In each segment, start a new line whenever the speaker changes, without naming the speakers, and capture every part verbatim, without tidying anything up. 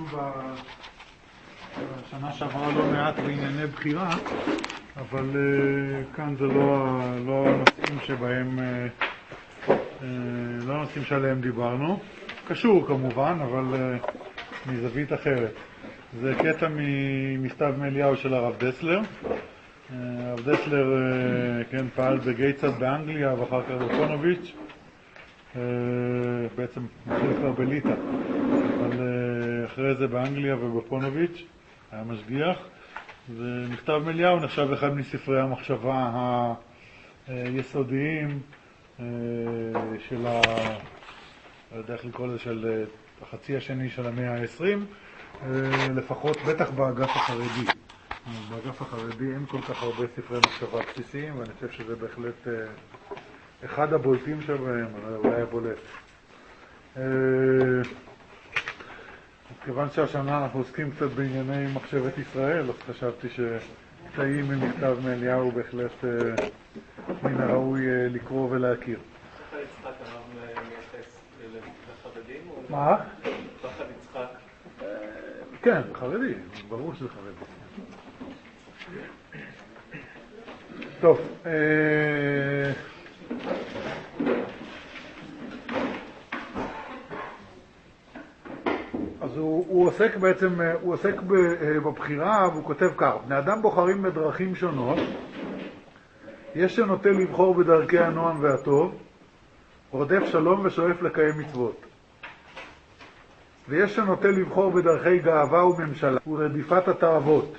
בשנה שעברה לא מעט בענייני בחירה, אבל uh, כאן זה לא, לא הנושאים שבהם, uh, uh, לא הנושאים שעליהם דיברנו. קשור כמובן, אבל uh, מזווית אחרת. זה קטע ממכתב מאליהו של הרב דסלר. Uh, הרב דסלר uh, כן, פעל בגייצד באנגליה ואחר כך בפונוביץ'. Uh, בעצם מתחיל כבר בליטא, אבל uh, אחרי זה באנגליה ובפונוביץ' היה משגיח. ומכתב מאליהו נחשב אחד מספרי המחשבה היסודיים של ה... לא יודע איך לקרוא לזה, של החצי השני של המאה העשרים, לפחות בטח באגף החרדי. באגף החרדי אין כל כך הרבה ספרי מחשבה בסיסיים, ואני חושב שזה בהחלט אחד הבולטים שבהם, אולי הבולט. כיוון שהשנה אנחנו עוסקים קצת בענייני מחשבת ישראל, אז חשבתי שתאים ממכתב מאליהו בהחלט מן הראוי לקרוא ולהכיר.
פחד יצחק הרב מייחס לחרדים?
מה?
פחד יצחק?
כן, חרדי, ברור שזה חרדי. טוב, אז הוא, הוא עוסק בעצם, הוא עוסק בבחירה, והוא כותב כך: בני אדם בוחרים בדרכים שונות, יש שנוטה לבחור בדרכי הנועם והטוב, רודף שלום ושואף לקיים מצוות. ויש שנוטה לבחור בדרכי גאווה וממשלה ורדיפת התאוות.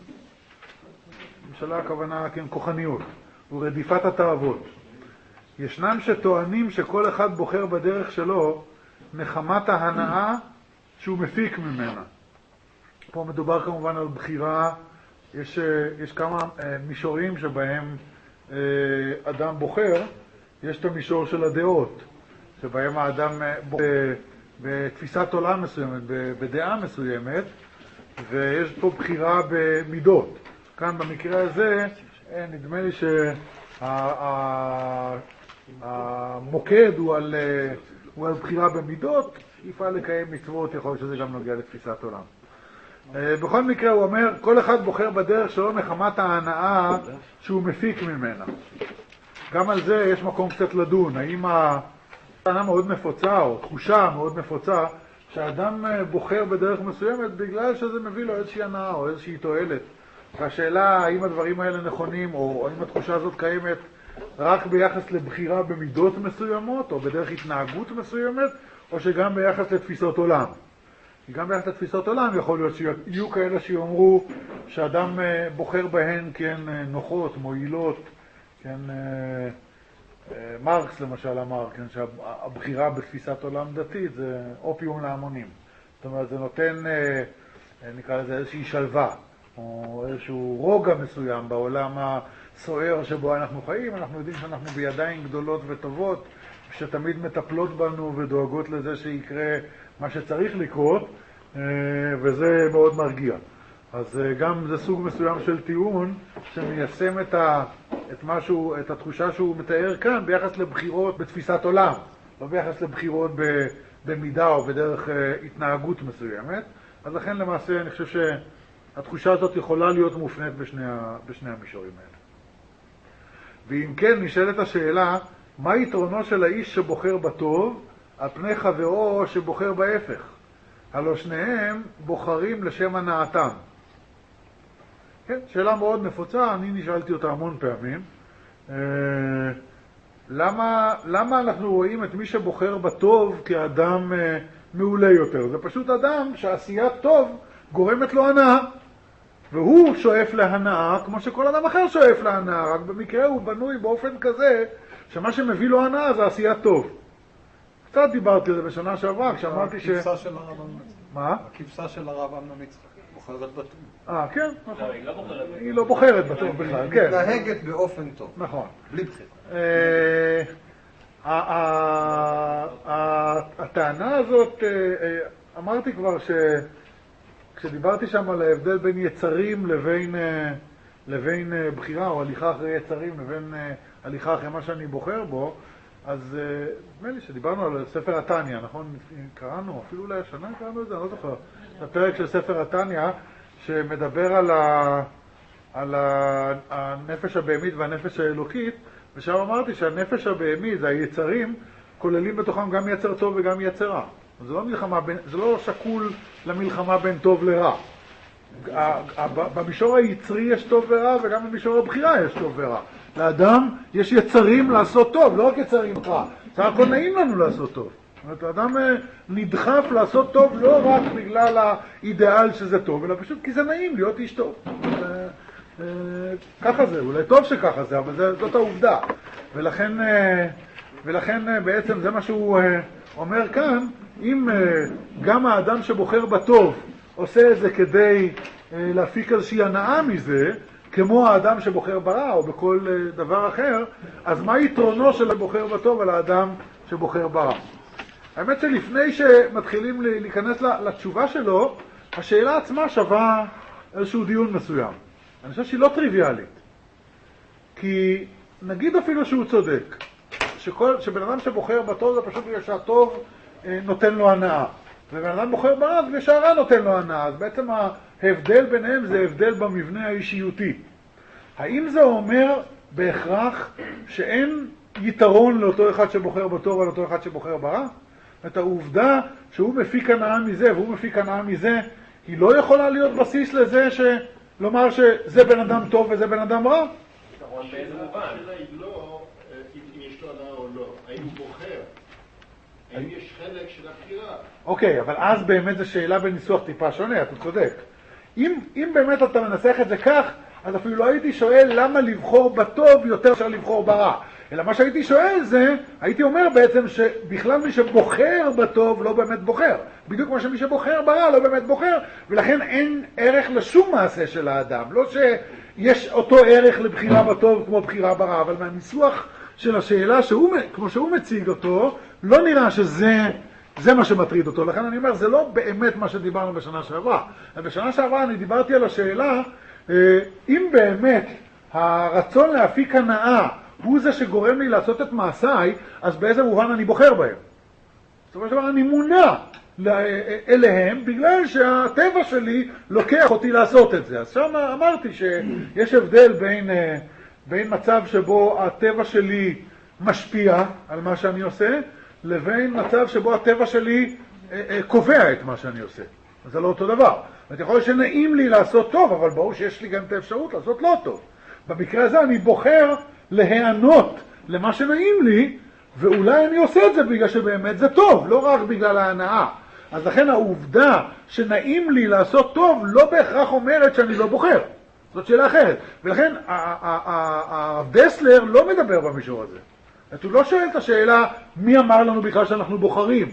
ממשלה הכוונה, כן, כוחניות, ורדיפת התאוות. ישנם שטוענים שכל אחד בוחר בדרך שלו נחמת ההנאה שהוא מפיק ממנה. פה מדובר כמובן על בחירה, יש, יש כמה מישורים שבהם אדם בוחר. יש את המישור של הדעות, שבהם האדם בוחר בתפיסת עולם מסוימת, בדעה מסוימת, ויש פה בחירה במידות. כאן במקרה הזה נדמה לי שהמוקד הוא על, הוא על בחירה במידות, יפעל לקיים מצוות, יכול להיות שזה גם נוגע לתפיסת עולם. בכל מקרה הוא אומר, כל אחד בוחר בדרך שלו מחמת ההנאה שהוא מפיק ממנה. גם על זה יש מקום קצת לדון, האם ההנאה מאוד נפוצה או תחושה מאוד נפוצה שהאדם בוחר בדרך מסוימת בגלל שזה מביא לו איזושהי הנאה או איזושהי תועלת. והשאלה האם הדברים האלה נכונים או האם התחושה הזאת קיימת רק ביחס לבחירה במידות מסוימות או בדרך התנהגות מסוימת, או שגם ביחס לתפיסות עולם. גם ביחס לתפיסות עולם יכול להיות שיהיו כאלה שיאמרו שאדם בוחר בהן כן נוחות, מועילות, כן, מרקס למשל אמר, כן, שהבחירה בתפיסת עולם דתית זה אופיום להמונים. זאת אומרת, זה נותן, נקרא לזה, איזושהי שלווה, או איזשהו רוגע מסוים בעולם הסוער שבו אנחנו חיים. אנחנו יודעים שאנחנו בידיים גדולות וטובות, שתמיד מטפלות בנו ודואגות לזה שיקרה מה שצריך לקרות, וזה מאוד מרגיע. אז גם זה סוג מסוים של טיעון שמיישם את, ה, את, משהו, את התחושה שהוא מתאר כאן ביחס לבחירות בתפיסת עולם, לא ביחס לבחירות במידה או בדרך התנהגות מסוימת. אז לכן למעשה אני חושב שהתחושה הזאת יכולה להיות מופנית בשני, בשני המישורים האלה. ואם כן, נשאלת השאלה, מה יתרונו של האיש שבוחר בטוב על פני חברו שבוחר בהפך? הלא שניהם בוחרים לשם הנאתם. כן, שאלה מאוד נפוצה, אני נשאלתי אותה המון פעמים. למה, למה אנחנו רואים את מי שבוחר בטוב כאדם מעולה יותר? זה פשוט אדם שעשיית טוב גורמת לו הנאה, והוא שואף להנאה כמו שכל אדם אחר שואף להנאה, רק במקרה הוא בנוי באופן כזה שמה שמביא לו הנאה זה עשיית טוב. קצת דיברתי על זה בשנה שעברה, כשאמרתי ש...
הכבשה של הרב אמנון יצחק.
מה?
הכבשה של הרב אמנון יצחק. בוחרת בטוב.
אה, כן, נכון.
לא, היא לא בוחרת בטוב.
היא לא בוחרת בטוב בכלל, כן.
מתנהגת באופן טוב.
נכון.
בלי בחירה.
הטענה הזאת, אמרתי כבר שכשדיברתי שם על ההבדל בין יצרים לבין, לבין בחירה, או הליכה אחרי יצרים לבין הליכה אחרי מה שאני בוחר בו, אז נדמה לי שדיברנו על ספר התניא, נכון? קראנו, אפילו אולי השנה קראנו את זה, אני לא זוכר. זה הפרק של ספר התניא, שמדבר על, ה... על ה... הנפש הבהמית והנפש האלוקית, ושם אמרתי שהנפש הבהמית, זה היצרים, כוללים בתוכם גם יצר טוב וגם יצר רע. זה לא מלחמה, זה לא שקול למלחמה בין טוב לרע. במישור היצרי יש טוב ורע, וגם במישור הבחירה יש טוב ורע. לאדם יש יצרים לעשות טוב, לא רק יצרים רע. זה הכל נעים לנו לעשות טוב. זאת אומרת, האדם נדחף לעשות טוב לא רק בגלל האידאל שזה טוב, אלא פשוט כי זה נעים להיות איש טוב. ככה זה, אולי טוב שככה זה, אבל זאת העובדה. ולכן, ולכן בעצם זה מה שהוא אומר כאן, אם גם האדם שבוחר בטוב עושה את זה כדי להפיק איזושהי הנאה מזה, כמו האדם שבוחר ברע או בכל דבר אחר, אז מה יתרונו של הבוחר בטוב על האדם שבוחר ברע? האמת שלפני שמתחילים להיכנס לתשובה שלו, השאלה עצמה שווה איזשהו דיון מסוים. אני חושב שהיא לא טריוויאלית. כי נגיד אפילו שהוא צודק, שכל, שבן אדם שבוחר בטוב זה פשוט בגלל שהטוב נותן לו הנאה. ובן אדם בוחר ברע זה שהרע נותן לו הנאה. אז בעצם ההבדל ביניהם זה הבדל במבנה האישיותי. האם זה אומר בהכרח שאין יתרון לאותו אחד שבוחר בטוב על אותו אחד שבוחר ברע? את העובדה שהוא מפיק הנאה מזה והוא מפיק הנאה מזה, היא לא יכולה להיות בסיס לזה ש... לומר שזה בן אדם טוב וזה בן אדם רע?
באיזה מובן?
השאלה היא לא אם יש לו הנאה או לא, האם הוא בוחר, האם יש חלק של הבחירה.
אוקיי, אבל אז באמת זו שאלה בניסוח טיפה שונה, אתה צודק. אם, אם באמת אתה מנסח את זה כך, אז אפילו לא הייתי שואל למה לבחור בטוב יותר אפשר לבחור ברע. אלא מה שהייתי שואל זה, הייתי אומר בעצם שבכלל מי שבוחר בטוב לא באמת בוחר. בדיוק כמו שמי שבוחר ברע לא באמת בוחר, ולכן אין ערך לשום מעשה של האדם. לא שיש אותו ערך לבחירה בטוב כמו בחירה ברע, אבל מהניסוח של השאלה שהוא, כמו שהוא מציג אותו, לא נראה שזה זה מה שמטריד אותו. לכן אני אומר, זה לא באמת מה שדיברנו בשנה שעברה. בשנה שעברה אני דיברתי על השאלה, אם באמת הרצון להפיק הנאה הוא זה שגורם לי לעשות את מעשיי, אז באיזה מובן אני בוחר בהם? זאת אומרת, אני מונע אליהם בגלל שהטבע שלי לוקח אותי לעשות את זה. אז שם אמרתי שיש הבדל בין, בין מצב שבו הטבע שלי משפיע על מה שאני עושה, לבין מצב שבו הטבע שלי קובע את מה שאני עושה. אז זה לא אותו דבר. זאת יכול להיות שנעים לי לעשות טוב, אבל ברור שיש לי גם את האפשרות לעשות לא טוב. במקרה הזה אני בוחר להיענות למה שנעים לי, ואולי אני עושה את זה בגלל שבאמת זה טוב, לא רק בגלל ההנאה. אז לכן העובדה שנעים לי לעשות טוב לא בהכרח אומרת שאני לא בוחר. זאת שאלה אחרת. ולכן הדסלר לא מדבר במישור הזה. הוא לא שואל את השאלה מי אמר לנו בכלל שאנחנו בוחרים.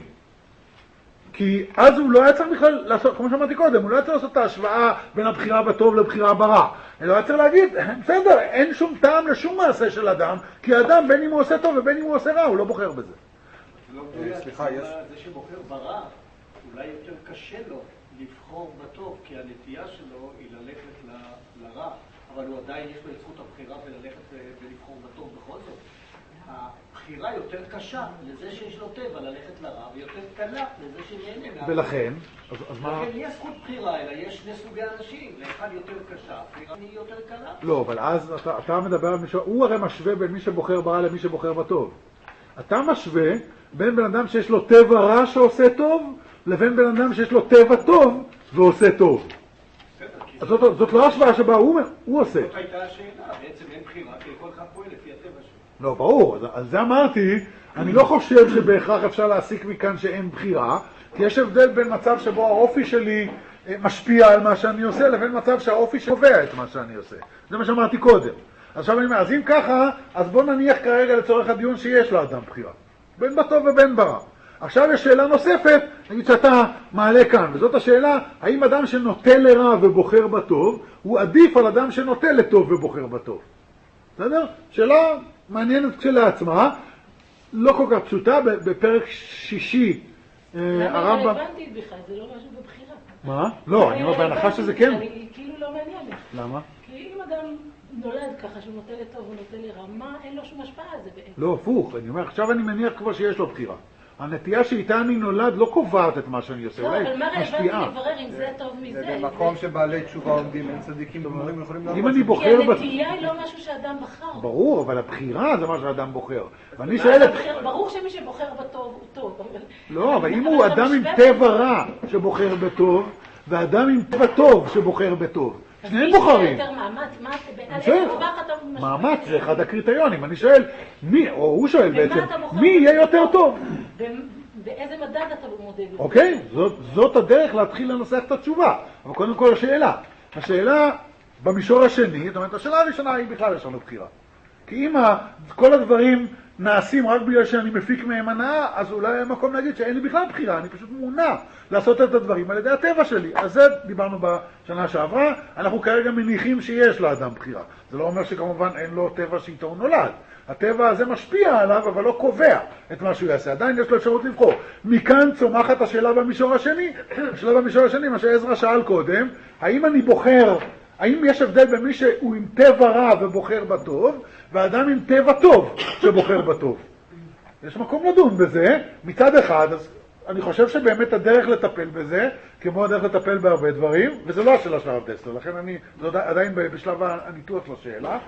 כי אז הוא לא היה צריך בכלל לעשות, כמו שאמרתי קודם, הוא לא היה צריך לעשות את ההשוואה בין הבחירה בטוב לבחירה ברע. אלא היה צריך להגיד, בסדר, אין שום טעם לשום מעשה של אדם, כי האדם בין אם הוא עושה טוב ובין אם הוא עושה רע, הוא לא בוחר בזה.
סליחה, יש...
זה שבוחר ברע, אולי יותר קשה לו לבחור בטוב, כי הנטייה שלו היא ללכת לרע, אבל הוא עדיין יש לו את זכות הבחירה וללכת ולבחור בטוב בכל זאת. הבחירה יותר קשה לזה שיש לו טבע ללכת לרע, ויותר קלה לזה שנהנה.
ולכן, אז, אז מה...
לכן יש זכות בחירה, אלא יש שני סוגי אנשים, לאחד יותר קשה, הבחירה היא יותר קלה.
לא, אבל אז אתה, אתה מדבר על מישהו, הוא הרי משווה בין מי שבוחר ברע למי שבוחר בטוב. אתה משווה בין בן אדם שיש לו טבע רע שעושה טוב, לבין בן אדם שיש לו טבע טוב ועושה טוב. אז זאת, זאת לא השוואה שבה הוא, הוא עושה.
זאת הייתה השאלה, בעצם אין בחירה, כי כל אחד פועל לפי הטבע שלו.
לא, ברור, על זה אמרתי, אני לא חושב שבהכרח אפשר להסיק מכאן שאין בחירה, כי יש הבדל בין מצב שבו האופי שלי משפיע על מה שאני עושה, לבין מצב שהאופי שקובע את מה שאני עושה. זה מה שאמרתי קודם. עכשיו אני אומר, אז אם ככה, אז בוא נניח כרגע לצורך הדיון שיש לאדם בחירה. בין בטוב ובין ברע. עכשיו יש שאלה נוספת, נגיד שאתה מעלה כאן, וזאת השאלה, האם אדם שנוטה לרע ובוחר בטוב, הוא עדיף על אדם שנוטה לטוב ובוחר בטוב. בסדר? שאלה מעניינת כשלעצמה, לא כל כך פשוטה, בפרק שישי,
הרמב"ם... למה רלוונטית בכלל? זה לא משהו בבחירה.
מה? לא, אני אומר בהנחה שזה כן.
אני כאילו לא מעניין.
למה?
כי אם אדם נולד ככה שהוא נוטה לטוב ונוטה לרע, מה אין לו שום השפעה על זה בעצם?
לא, הפוך, אני אומר, עכשיו אני מניח כבר שיש לו בחירה. הנטייה שאיתה אני נולד לא קובעת את מה שאני עושה,
לא,
אולי
אבל מה רלוונטי
משפיעה.
לברר אם זה טוב מזה?
זה במקום שבעלי תשובה עומדים, אין צדיקים גמורים יכולים לעמוד.
אם אני
כי
בוחר... ב-
הנטייה היא לא משהו שאדם בחר.
ברור, אבל הבחירה זה מה שאדם בוחר. ואני
מה
שואל את...
הבחיר? ברור שמי שבוחר בטוב הוא טוב. אבל-
לא, אבל אם
אבל
הוא
אתה
אדם עם
משווה
טבע
בין-
רע שבוחר בטוב, ואדם עם טבע טוב שבוחר בטוב.
אז
שניהם
מי שיהיה
בוחרים.
יותר מאמץ, מה אתה... על
אני שואל,
איזה טווח אתה משווה?
מאמץ זה אחד הקריטריונים. אני שואל, מי, או הוא שואל
במה
בעצם,
אתה בוחר
מי יהיה
בטוב?
יותר טוב?
ב- באיזה מדד אתה מודד את זה?
אוקיי? זאת, זאת הדרך להתחיל לנסח את התשובה. אבל קודם כל השאלה. השאלה במישור השני, זאת אומרת, השאלה הראשונה היא בכלל יש לנו בחירה. כי אם ה- כל הדברים נעשים רק בגלל שאני מפיק מהם הנאה, אז אולי המקום להגיד שאין לי בכלל בחירה, אני פשוט מונע לעשות את הדברים על ידי הטבע שלי. אז זה דיברנו בשנה שעברה, אנחנו כרגע מניחים שיש לאדם בחירה. זה לא אומר שכמובן אין לו טבע שאיתו הוא נולד. הטבע הזה משפיע עליו, אבל לא קובע את מה שהוא יעשה. עדיין יש לו אפשרות לבחור. מכאן צומחת השאלה במישור השני, השאלה במישור השני, מה שעזרא שאל קודם, האם אני בוחר, האם יש הבדל בין מי שהוא עם טבע רע ובוחר בטוב, ואדם עם טבע טוב שבוחר בטוב? יש מקום לדון בזה. מצד אחד, אז אני חושב שבאמת הדרך לטפל בזה, כמו הדרך לטפל בהרבה דברים, וזה לא השאלה של הרב דסלר, לכן אני, זה עדיין בשלב הניתוח לשאלה.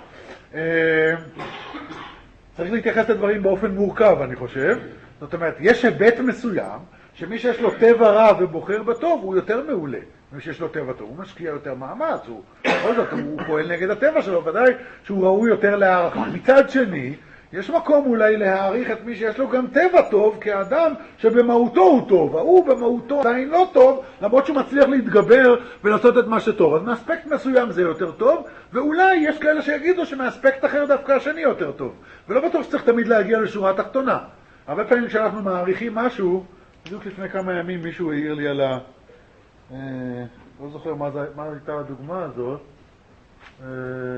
צריך להתייחס לדברים באופן מורכב, אני חושב. זאת אומרת, יש היבט מסוים, שמי שיש לו טבע רע ובוחר בטוב, הוא יותר מעולה. מי שיש לו טבע טוב, הוא משקיע יותר מאמץ, הוא, בכל זאת, הוא פועל נגד הטבע שלו, ודאי שהוא ראוי יותר להערכה. מצד שני, יש מקום אולי להעריך את מי שיש לו גם טבע טוב, כאדם שבמהותו הוא טוב, ההוא במהותו עדיין לא טוב, למרות שהוא מצליח להתגבר ולעשות את מה שטוב. אז מאספקט מסוים זה יותר טוב, ואולי יש כאלה שיגידו שמאספקט אחר דווקא השני יותר טוב. ולא בטוח שצריך תמיד להגיע לשורה התחתונה. הרבה פעמים כשאנחנו מעריכים משהו, בדיוק לפני כמה ימים מישהו העיר לי על ה... אה, לא זוכר מה, זה, מה הייתה הדוגמה הזאת. אה,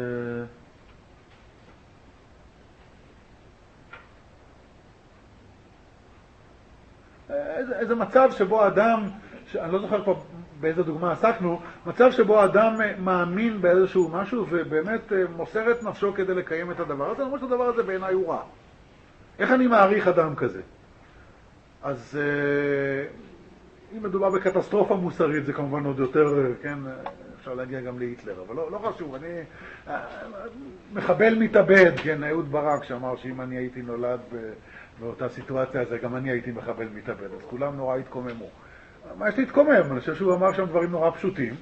איזה, איזה מצב שבו אדם, ש... אני לא זוכר כבר באיזה דוגמה עסקנו, מצב שבו אדם מאמין באיזשהו משהו ובאמת מוסר את נפשו כדי לקיים את הדבר הזה, למרות שהדבר הזה בעיניי הוא רע. איך אני מעריך אדם כזה? אז אם מדובר בקטסטרופה מוסרית, זה כמובן עוד יותר, כן, אפשר להגיע גם להיטלר, אבל לא, לא חשוב, אני מחבל מתאבד, כן, אהוד ברק שאמר שאם אני הייתי נולד באותה סיטואציה, אז גם אני הייתי מחבל מתאבד, אז כולם נורא התקוממו. מה יש להתקומם? אני חושב שהוא אמר שם דברים נורא פשוטים.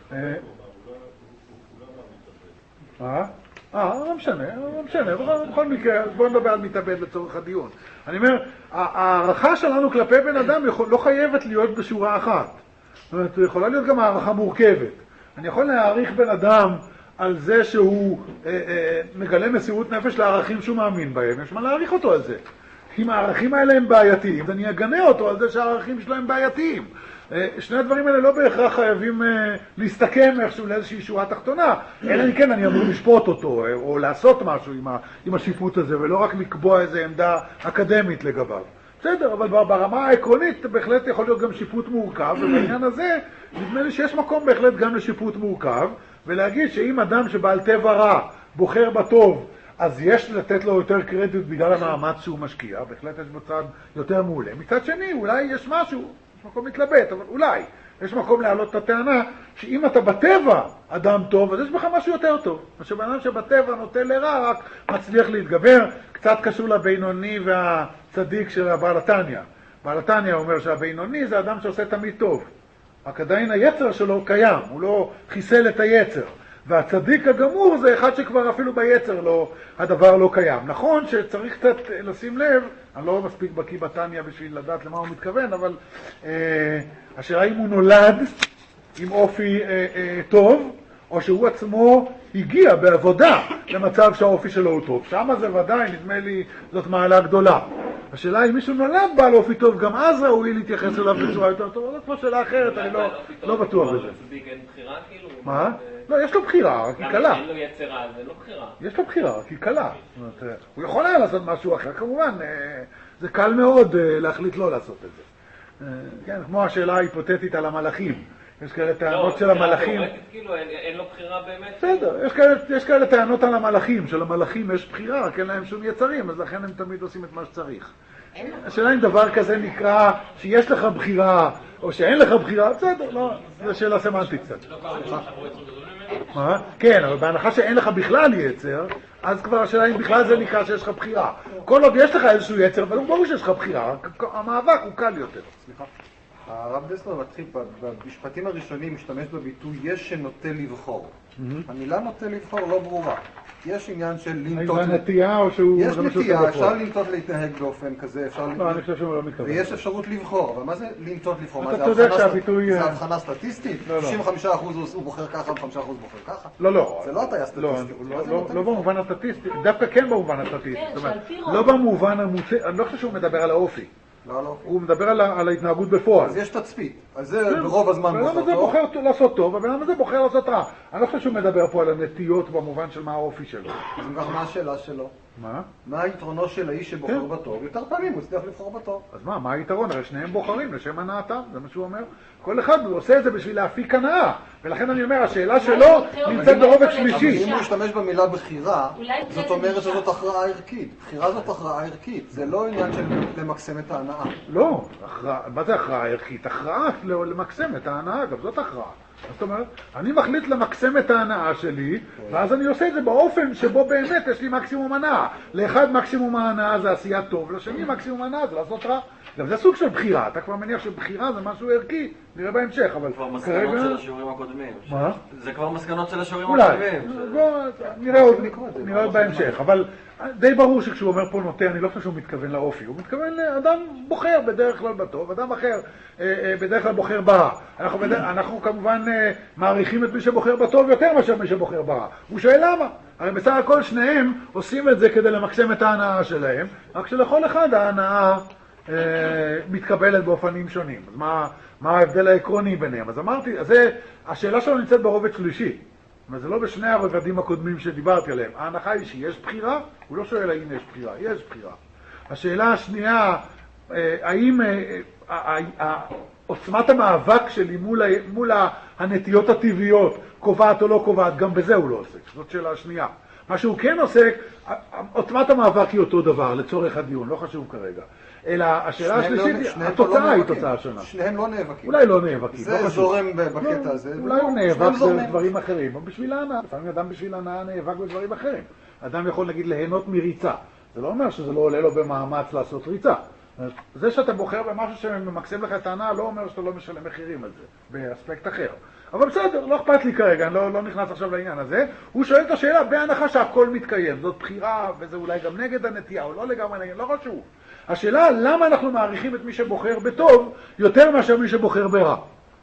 אה? אה, לא משנה, לא משנה, בכל מקרה, בואו נדבר על מתאבד לצורך הדיון. אני אומר, הערכה שלנו כלפי בן אדם לא חייבת להיות בשורה אחת. זאת אומרת, יכולה להיות גם הערכה מורכבת. אני יכול להעריך בן אדם על זה שהוא אה, אה, מגלה מסירות נפש לערכים שהוא מאמין בהם, יש מה להעריך אותו על זה. אם הערכים האלה הם בעייתיים, אני אגנה אותו על זה שהערכים שלו הם בעייתיים. שני הדברים האלה לא בהכרח חייבים להסתכם איכשהו לאיזושהי שורה תחתונה, אלא כן אני אמור לשפוט אותו, או לעשות משהו עם, ה, עם השיפוט הזה, ולא רק לקבוע איזו עמדה אקדמית לגביו. בסדר, אבל ברמה העקרונית בהחלט יכול להיות גם שיפוט מורכב, ובעניין הזה נדמה לי שיש מקום בהחלט גם לשיפוט מורכב, ולהגיד שאם אדם שבעל טבע רע בוחר בטוב, אז יש לתת לו יותר קרדיט בגלל המאמץ שהוא משקיע, בהחלט יש בצד יותר מעולה. מצד שני, אולי יש משהו, יש מקום להתלבט, אבל אולי יש מקום להעלות את הטענה שאם אתה בטבע אדם טוב, אז יש בך משהו יותר טוב. שבאדם שבטבע נוטה לרע רק מצליח להתגבר, קצת קשור לבינוני והצדיק של הבעל התניא. בעל התניא אומר שהבינוני זה אדם שעושה תמיד טוב. רק עדיין היצר שלו קיים, הוא לא חיסל את היצר. והצדיק הגמור זה אחד שכבר אפילו ביצר לא, הדבר לא קיים. נכון שצריך קצת לשים לב, אני לא מספיק בקיא בתניא בשביל לדעת למה הוא מתכוון, אבל אה, השאלה אם הוא נולד עם אופי אה, אה, טוב, או שהוא עצמו הגיע בעבודה למצב שהאופי שלו הוא טוב. שמה זה ודאי, נדמה לי, זאת מעלה גדולה. השאלה אם מישהו נולד בעל אופי טוב, גם אז ראוי להתייחס אליו בצורה יותר טובה. זאת פה שאלה אחרת, אני לא, לא בטוח בזה.
לצדיק אין בחירה כאילו?
מה? לא, יש לו בחירה, רק היא קלה.
למה אין לו יצר רע, זה לא בחירה.
יש לו בחירה, רק היא קלה. הוא יכול היה לעשות משהו אחר, כמובן, זה קל מאוד להחליט לא לעשות את זה. כן, כמו השאלה ההיפותטית על המלאכים. יש כאלה טענות של המלאכים.
לא, כאילו, אין לו בחירה באמת.
בסדר, יש כאלה, יש כאלה טענות על המלאכים, שלמלאכים יש בחירה, רק אין להם שום יצרים, אז לכן הם תמיד עושים את מה שצריך. השאלה אם דבר כזה נקרא שיש לך בחירה, או שאין לך בחירה, בסדר, לא, זו שאלה סמנטית קצת. מה? כן, אבל בהנחה שאין לך בכלל יצר, אז כבר השאלה אם בכלל זה נקרא שיש לך בחירה. כל עוד יש לך איזשהו יצר, אבל ברור שיש לך בחירה, המאבק הוא קל יותר. סליחה.
הרב דסלר מתחיל, במשפטים הראשונים משתמש בביטוי יש שנוטה לבחור. המילה נוטה לבחור לא ברורה. יש עניין של לנטות...
האם זה נטייה או שהוא...
יש נטייה, אפשר לנטות להתנהג באופן כזה, אפשר...
לא, אני חושב שהוא לא מתכוון.
ויש אפשרות לבחור, אבל מה זה לנטות לבחור?
אתה צודק שהביטוי...
זה הבחנה סטטיסטית? שישים וחמישה אחוז הוא בוחר ככה, וחמישה אחוז בוחר ככה?
לא, לא.
זה לא הטיה סטטיסטית.
לא במובן הסטטיסטי, דווקא כן במובן הסטטיסטי. לא במובן המוצא, אני לא חושב שהוא מדבר על האופי.
לא, לא.
הוא מדבר על, על ההתנהגות בפועל.
אז יש תצפית. אז זה ברוב הזמן בוחר טוב.
והלמה זה בוחר לעשות טוב, והלמה זה בוחר לעשות רע. אני לא חושב שהוא מדבר פה על הנטיות במובן של מה האופי שלו.
אז גם מה השאלה שלו?
מה?
מה היתרונו של האיש שבוחר בטוב? יותר פעמים הוא הצליח לבחור בטוב.
אז מה, מה היתרון? הרי שניהם בוחרים לשם הנאתם, זה מה שהוא אומר. כל אחד הוא עושה את זה בשביל להפיק הנאה. ולכן אני אומר, השאלה שלו נמצאת ברובד שלישי.
אם הוא ישתמש במילה בחירה, זאת אומרת שזאת הכרעה ערכית. בחירה זאת הכרעה ערכית. זה לא עניין של למקסם את ההנאה.
לא, מה זה הכרעה ערכית? הכרעה למקסם את ההנאה, גם זאת הכרעה. זאת אומרת, אני מחליט למקסם את ההנאה שלי, ואז אני עושה את זה באופן שבו באמת יש לי מקסימום הנאה. לאחד מקסימום ההנאה זה עשיית טוב, לשני מקסימום ההנאה זה לעשות רע. גם זה סוג של בחירה, אתה כבר מניח שבחירה זה משהו ערכי, נראה בהמשך, אבל
כבר מסקנות של השיעורים הקודמים.
מה?
זה כבר מסקנות של השיעורים
אולי,
הקודמים.
נראה עוד, נראה עוד בהמשך, אבל די ברור שכשהוא אומר פה נוטה, אני לא חושב שהוא מתכוון לאופי, הוא מתכוון לאדם בוחר בדרך כלל בטוב, אדם אחר בדרך כלל בוחר ברע. אנחנו, בדרך, אנחנו כמובן מעריכים את מי שבוחר בטוב יותר מאשר מי שבוחר ברע. הוא שואל למה? הרי בסך הכל שניהם עושים את זה כדי למקסם את ההנאה שלהם, רק שלכל אחד ההנאה מתקבלת באופנים שונים. אז מה, מה ההבדל העקרוני ביניהם? אז אמרתי, אז זה, השאלה שלו נמצאת ברובד שלישי. אבל זה לא בשני הרבדים הקודמים שדיברתי עליהם. ההנחה היא שיש בחירה, הוא לא שואל האם יש בחירה, יש בחירה. השאלה השנייה, האם עוצמת המאבק שלי מול, מול הנטיות הטבעיות קובעת או לא קובעת, גם בזה הוא לא עוסק. זאת שאלה השנייה. מה שהוא כן עוסק, עוצמת המאבק היא אותו דבר, לצורך הדיון, לא חשוב כרגע. אלא השאלה השלישית, התוצאה היא תוצאה שונה.
שניהם לא נאבקים.
אולי לא נאבקים.
זה זורם בקטע הזה.
אולי הוא נאבק בדברים אחרים, או בשביל ההנאה. לפעמים אדם בשביל ההנאה נאבק בדברים אחרים. אדם יכול להגיד ליהנות מריצה. זה לא אומר שזה לא עולה לו במאמץ לעשות ריצה. זה שאתה בוחר במשהו שממקסם לך את ההנאה, לא אומר שאתה לא משלם מחירים על זה, באספקט אחר. אבל בסדר, לא אכפת לי כרגע, אני לא, לא נכנס עכשיו לעניין הזה. הוא שואל את השאלה בהנחה שהכל מתקיים. זאת בחירה, וזה אולי גם נגד הנטייה, או לא לגמרי נגד, לא חשוב. השאלה, למה אנחנו מעריכים את מי שבוחר בטוב יותר מאשר מי שבוחר ברע?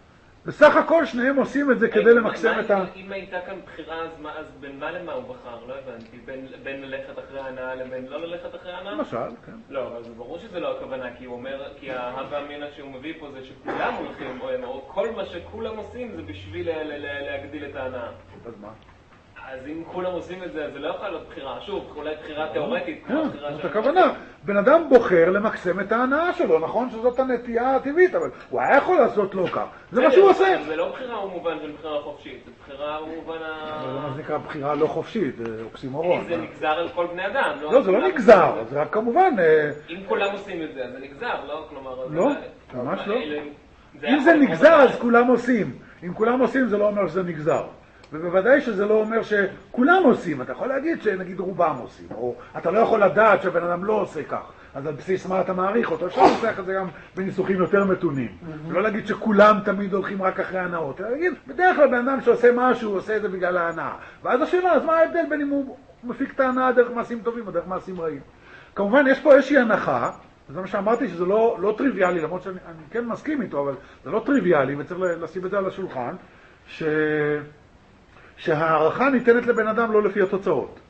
בסך הכל שניהם עושים את זה כדי למקסם את ה...
אם הייתה כאן בחירה, אז בין מה למה הוא בחר? לא הבנתי. בין ללכת אחרי ההנאה לבין לא ללכת אחרי ההנאה?
למשל, כן.
לא, אבל זה ברור שזה לא הכוונה, כי הוא אומר, כי ההווה אמינא שהוא מביא פה זה שכולם הולכים, או כל מה שכולם עושים זה בשביל להגדיל את ההנאה.
אז מה?
אז אם כולם עושים את זה, אז זה לא יכול להיות בחירה. שוב, אולי בחירה תיאורטית.
כן, זאת הכוונה. בן אדם בוחר למקסם את ההנאה שלו, נכון שזאת הנטייה הטבעית, אבל הוא היה יכול לעשות לא כך. זה מה שהוא עושה.
זה לא בחירה במובן של בחירה חופשית, זה בחירה במובן ה...
זה לא נקרא בחירה לא חופשית, זה אוקסימורון.
זה נגזר על כל בני אדם.
לא, זה לא נגזר, זה רק כמובן...
אם כולם עושים את זה, אז זה נגזר, לא? כלומר...
לא, ממש לא. אם זה נגזר, אז כולם עושים. אם כולם עושים, זה לא אומר שזה נגזר. ובוודאי שזה לא אומר שכולם עושים, אתה יכול להגיד שנגיד רובם עושים, או אתה לא יכול לדעת שבן אדם לא עושה כך, אז על בסיס מה אתה מעריך אותו, אפשר לעשות את זה גם בניסוחים יותר מתונים, ולא להגיד שכולם תמיד הולכים רק אחרי הנאות, אלא להגיד, בדרך כלל בן אדם שעושה משהו, עושה את זה בגלל ההנאה, ואז השאלה, אז מה ההבדל בין אם הוא מפיק את ההנאה דרך מעשים טובים או דרך מעשים רעים? כמובן, יש פה איזושהי הנחה, זה מה שאמרתי שזה לא, לא טריוויאלי, למרות שאני כן מסכים איתו, אבל זה לא טריוויאלי, וצריך לשים את זה על השולחן, ש... שהערכה ניתנת לבן אדם לא לפי התוצאות.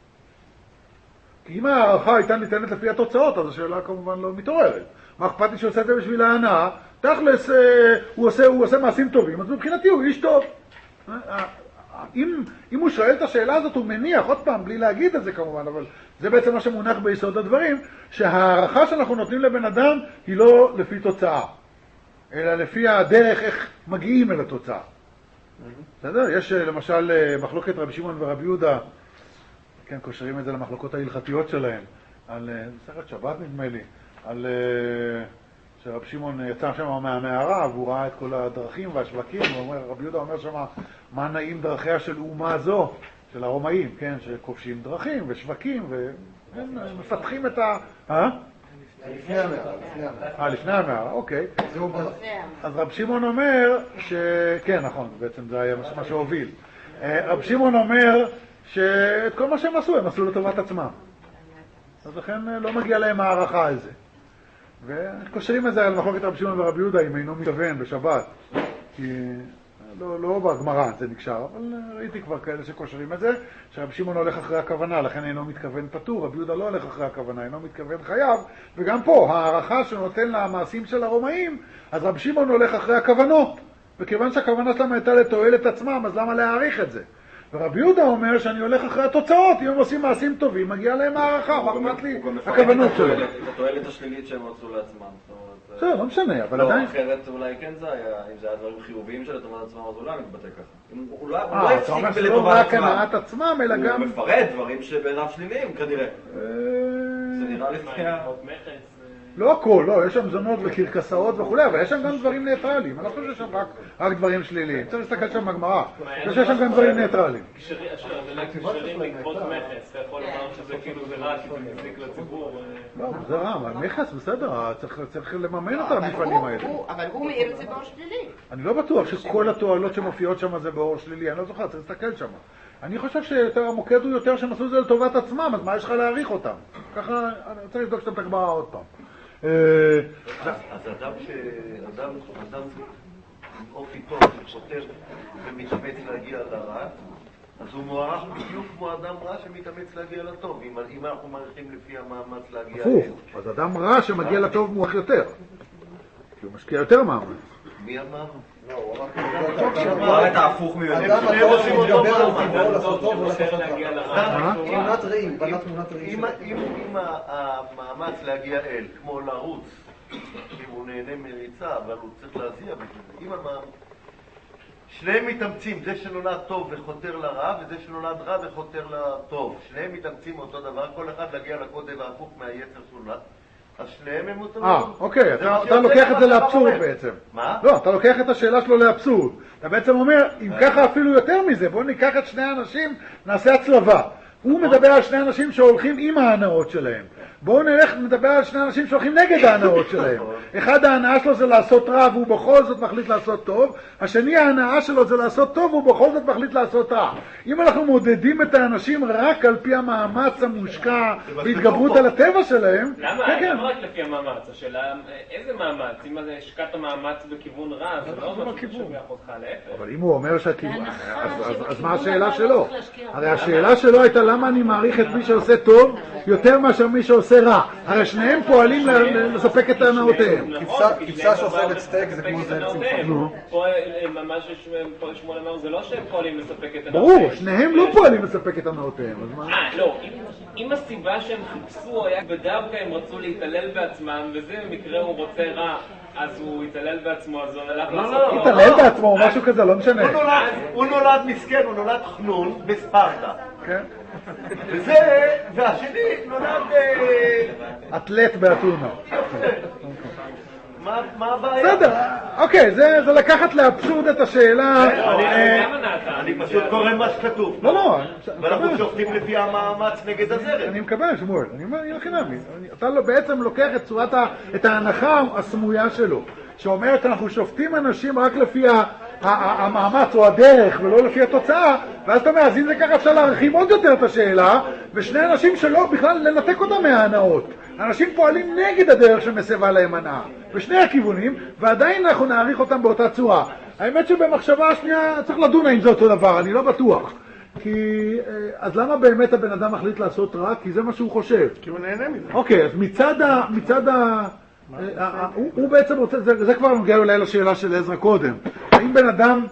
כי אם הערכה הייתה ניתנת לפי התוצאות, אז השאלה כמובן לא מתעוררת. מה אכפת לי שעושה את זה בשביל ההנאה? תכלס, הוא עושה, הוא עושה מעשים טובים, אז מבחינתי הוא איש טוב. אם, אם הוא שואל את השאלה הזאת, הוא מניח, עוד פעם, בלי להגיד את זה כמובן, אבל זה בעצם מה שמונח ביסוד הדברים, שהערכה שאנחנו נותנים לבן אדם היא לא לפי תוצאה, אלא לפי הדרך איך מגיעים אל התוצאה. בסדר? יש למשל מחלוקת רבי שמעון ורבי יהודה, כן, קושרים את זה למחלוקות ההלכתיות שלהם, על מסכת שבת נדמה לי, על שרבי שמעון יצא שם מהמערה והוא ראה את כל הדרכים והשווקים, ורבי יהודה אומר שם מה נעים דרכיה של אומה זו, של הרומאים, כן, שכובשים דרכים ושווקים ומפתחים את ה... אה?
לפני המערה, לפני המערה.
אה, לפני המערה, אוקיי. אז רב שמעון אומר ש... כן, נכון, בעצם זה היה מה שהוביל. רב שמעון אומר שאת כל מה שהם עשו, הם עשו לטובת עצמם. אז לכן לא מגיע להם הערכה על זה. וקושרים את זה על מחלוקת רב שמעון ורבי יהודה, אם אינו מתכוון בשבת. כי לא, לא בגמרא זה נקשר, אבל ראיתי כבר כאלה שקושרים את זה, שרב שמעון הולך אחרי הכוונה, לכן אינו מתכוון פטור, רבי יהודה לא הולך אחרי הכוונה, אינו מתכוון חייב, וגם פה, הערכה שנותן למעשים של הרומאים, אז רב שמעון הולך אחרי הכוונות, וכיוון שהכוונה שלהם הייתה לתועלת עצמם, אז למה להעריך את זה? ורבי יהודה אומר שאני הולך אחרי התוצאות, אם הם עושים מעשים טובים, מגיע להם הערכה, מה אכפת לי? הכוונות שלהם.
את התועלת השלילית שהם רצו לעצמם.
בסדר, לא משנה, אבל
לא,
עדיין...
אחרת אולי כן זה היה, אם זה היה דברים חיוביים של לטובת עצמם, אז אולי מתבטא ככה. הוא לא
אה, אתה אומר שלא רק הנעת עצמם, אלא גם...
הוא מפרט דברים שבעיניו שליליים, כנראה. זה נראה לי...
לא הכל, לא, יש שם זונות וקרקסאות וכולי, אבל יש שם גם דברים ניטרליים. אני לא חושב שם רק, רק דברים שליליים. צריך להסתכל שם בגמרא. יש שם גם דברים ניטרליים.
כשרים בעקבות מכס, אתה יכול לומר שזה כאילו זה רע, כי זה מזיק לציבור.
לא, זה רע, מכס בסדר, צריך לממן את המפעלים האלה.
אבל הוא מאיר את זה באור שלילי.
אני לא בטוח שכל התועלות שמופיעות שם זה באור שלילי, אני לא זוכר, צריך להסתכל שם. אני חושב שיותר המוקד הוא יותר שהם עשו את זה לטובת עצמם, אז מה יש לך להעריך אותם? ככה, אני רוצה לבדוק שאתה תגמרא עוד פעם.
אז אדם שאדם עם אופי טוב שחותר ומתאמץ להגיע לרע, אז הוא מוערך בדיוק כמו אדם רע שמתאמץ להגיע לטוב, אם אנחנו מעריכים לפי המאמץ להגיע...
הפוך, אז אדם רע שמגיע לטוב מוערך יותר, כי הוא משקיע יותר מאמץ.
מי אמר?
לא, הוא
אמר את ההפוך ממנו.
אדם הטוב שמתגבר על טבעו לעשות טוב ולעשות רע.
אם
תמונת רעים, בנה תמונת רעים.
אם המאמץ להגיע אל, כמו לרוץ, אם הוא נהנה מריצה, אבל הוא צריך להזיע בשביל זה, שניהם מתאמצים, זה שנולד טוב וחותר לרע, וזה שנולד רע וחותר לטוב. שניהם מתאמצים אותו דבר, כל אחד להגיע לקוטב ההפוך מהיצר שנולד. אז שניהם הם אותו דבר.
אה, אוקיי, אתה לוקח את זה לאבסורד בעצם.
מה?
לא, אתה לוקח את השאלה שלו לאבסורד. אתה בעצם אומר, אם ככה אפילו יותר מזה, בואו ניקח את שני האנשים, נעשה הצלבה. הוא מדבר על שני אנשים שהולכים עם ההנאות שלהם. בואו נלך נדבר על שני אנשים שהולכים נגד ההנאות שלהם. אחד ההנאה שלו זה לעשות רע והוא בכל זאת מחליט לעשות טוב. השני ההנאה שלו זה לעשות טוב והוא בכל זאת מחליט לעשות רע. אם אנחנו מודדים את האנשים רק על פי המאמץ המושקע בהתגברות על הטבע שלהם...
למה? למה רק לפי המאמץ? השאלה, איזה מאמץ? אם השקעת מאמץ בכיוון רע, זה לא אומר שמשמיח אותך להפך.
אבל אם הוא אומר שהכיוון... אז מה השאלה שלו? הרי השאלה שלו הייתה למה אני מעריך את מי שעושה טוב יותר מאשר מי שעושה רע. הרי שניהם פועלים לספק את הנאותיהם.
כבשה שאוכלת סטייק זה כמו זה צמחון.
פה ממש שמואל אמר, זה לא שהם פועלים לספק את הנאותיהם.
ברור, שניהם לא פועלים לספק את הנאותיהם.
אה, לא. אם הסיבה שהם חיפשו היה בדווקא הם רצו להתעלל בעצמם, וזה במקרה הוא רוצה רע, אז הוא יתעלל בעצמו, אז הוא הלך לעשות...
יתעלל בעצמו או משהו כזה, לא משנה.
הוא נולד מסכן, הוא נולד חנון בספרטה.
כן.
וזה, והשני נולד...
אתלט באתונה.
מה הבעיה?
בסדר, אוקיי, זה לקחת לאבסורד את השאלה...
אני פשוט קורא מה שכתוב.
לא, לא.
ואנחנו שופטים לפי המאמץ נגד הזרם.
אני מקבל, שמואל. אני אומר, אני חינמי. אתה בעצם לוקח את צורת, את ההנחה הסמויה שלו, שאומרת אנחנו שופטים אנשים רק לפי המאמץ או הדרך ולא לפי התוצאה, ואז אתה אומר, אז אם זה ככה אפשר להרחיב עוד יותר את השאלה, ושני אנשים שלא בכלל לנתק אותם מההנאות. אנשים פועלים נגד הדרך שמסבה להם הנאה, בשני הכיוונים, ועדיין אנחנו נעריך אותם באותה צורה. האמת שבמחשבה השנייה צריך לדון האם זה אותו דבר, אני לא בטוח. כי, אז למה באמת הבן אדם מחליט לעשות רע? כי זה מה שהוא חושב.
כי הוא נהנה מזה.
אוקיי, אז מצד ה... מצד ה... הוא בעצם רוצה, זה כבר נוגע אולי לשאלה של עזרא קודם. האם בן אדם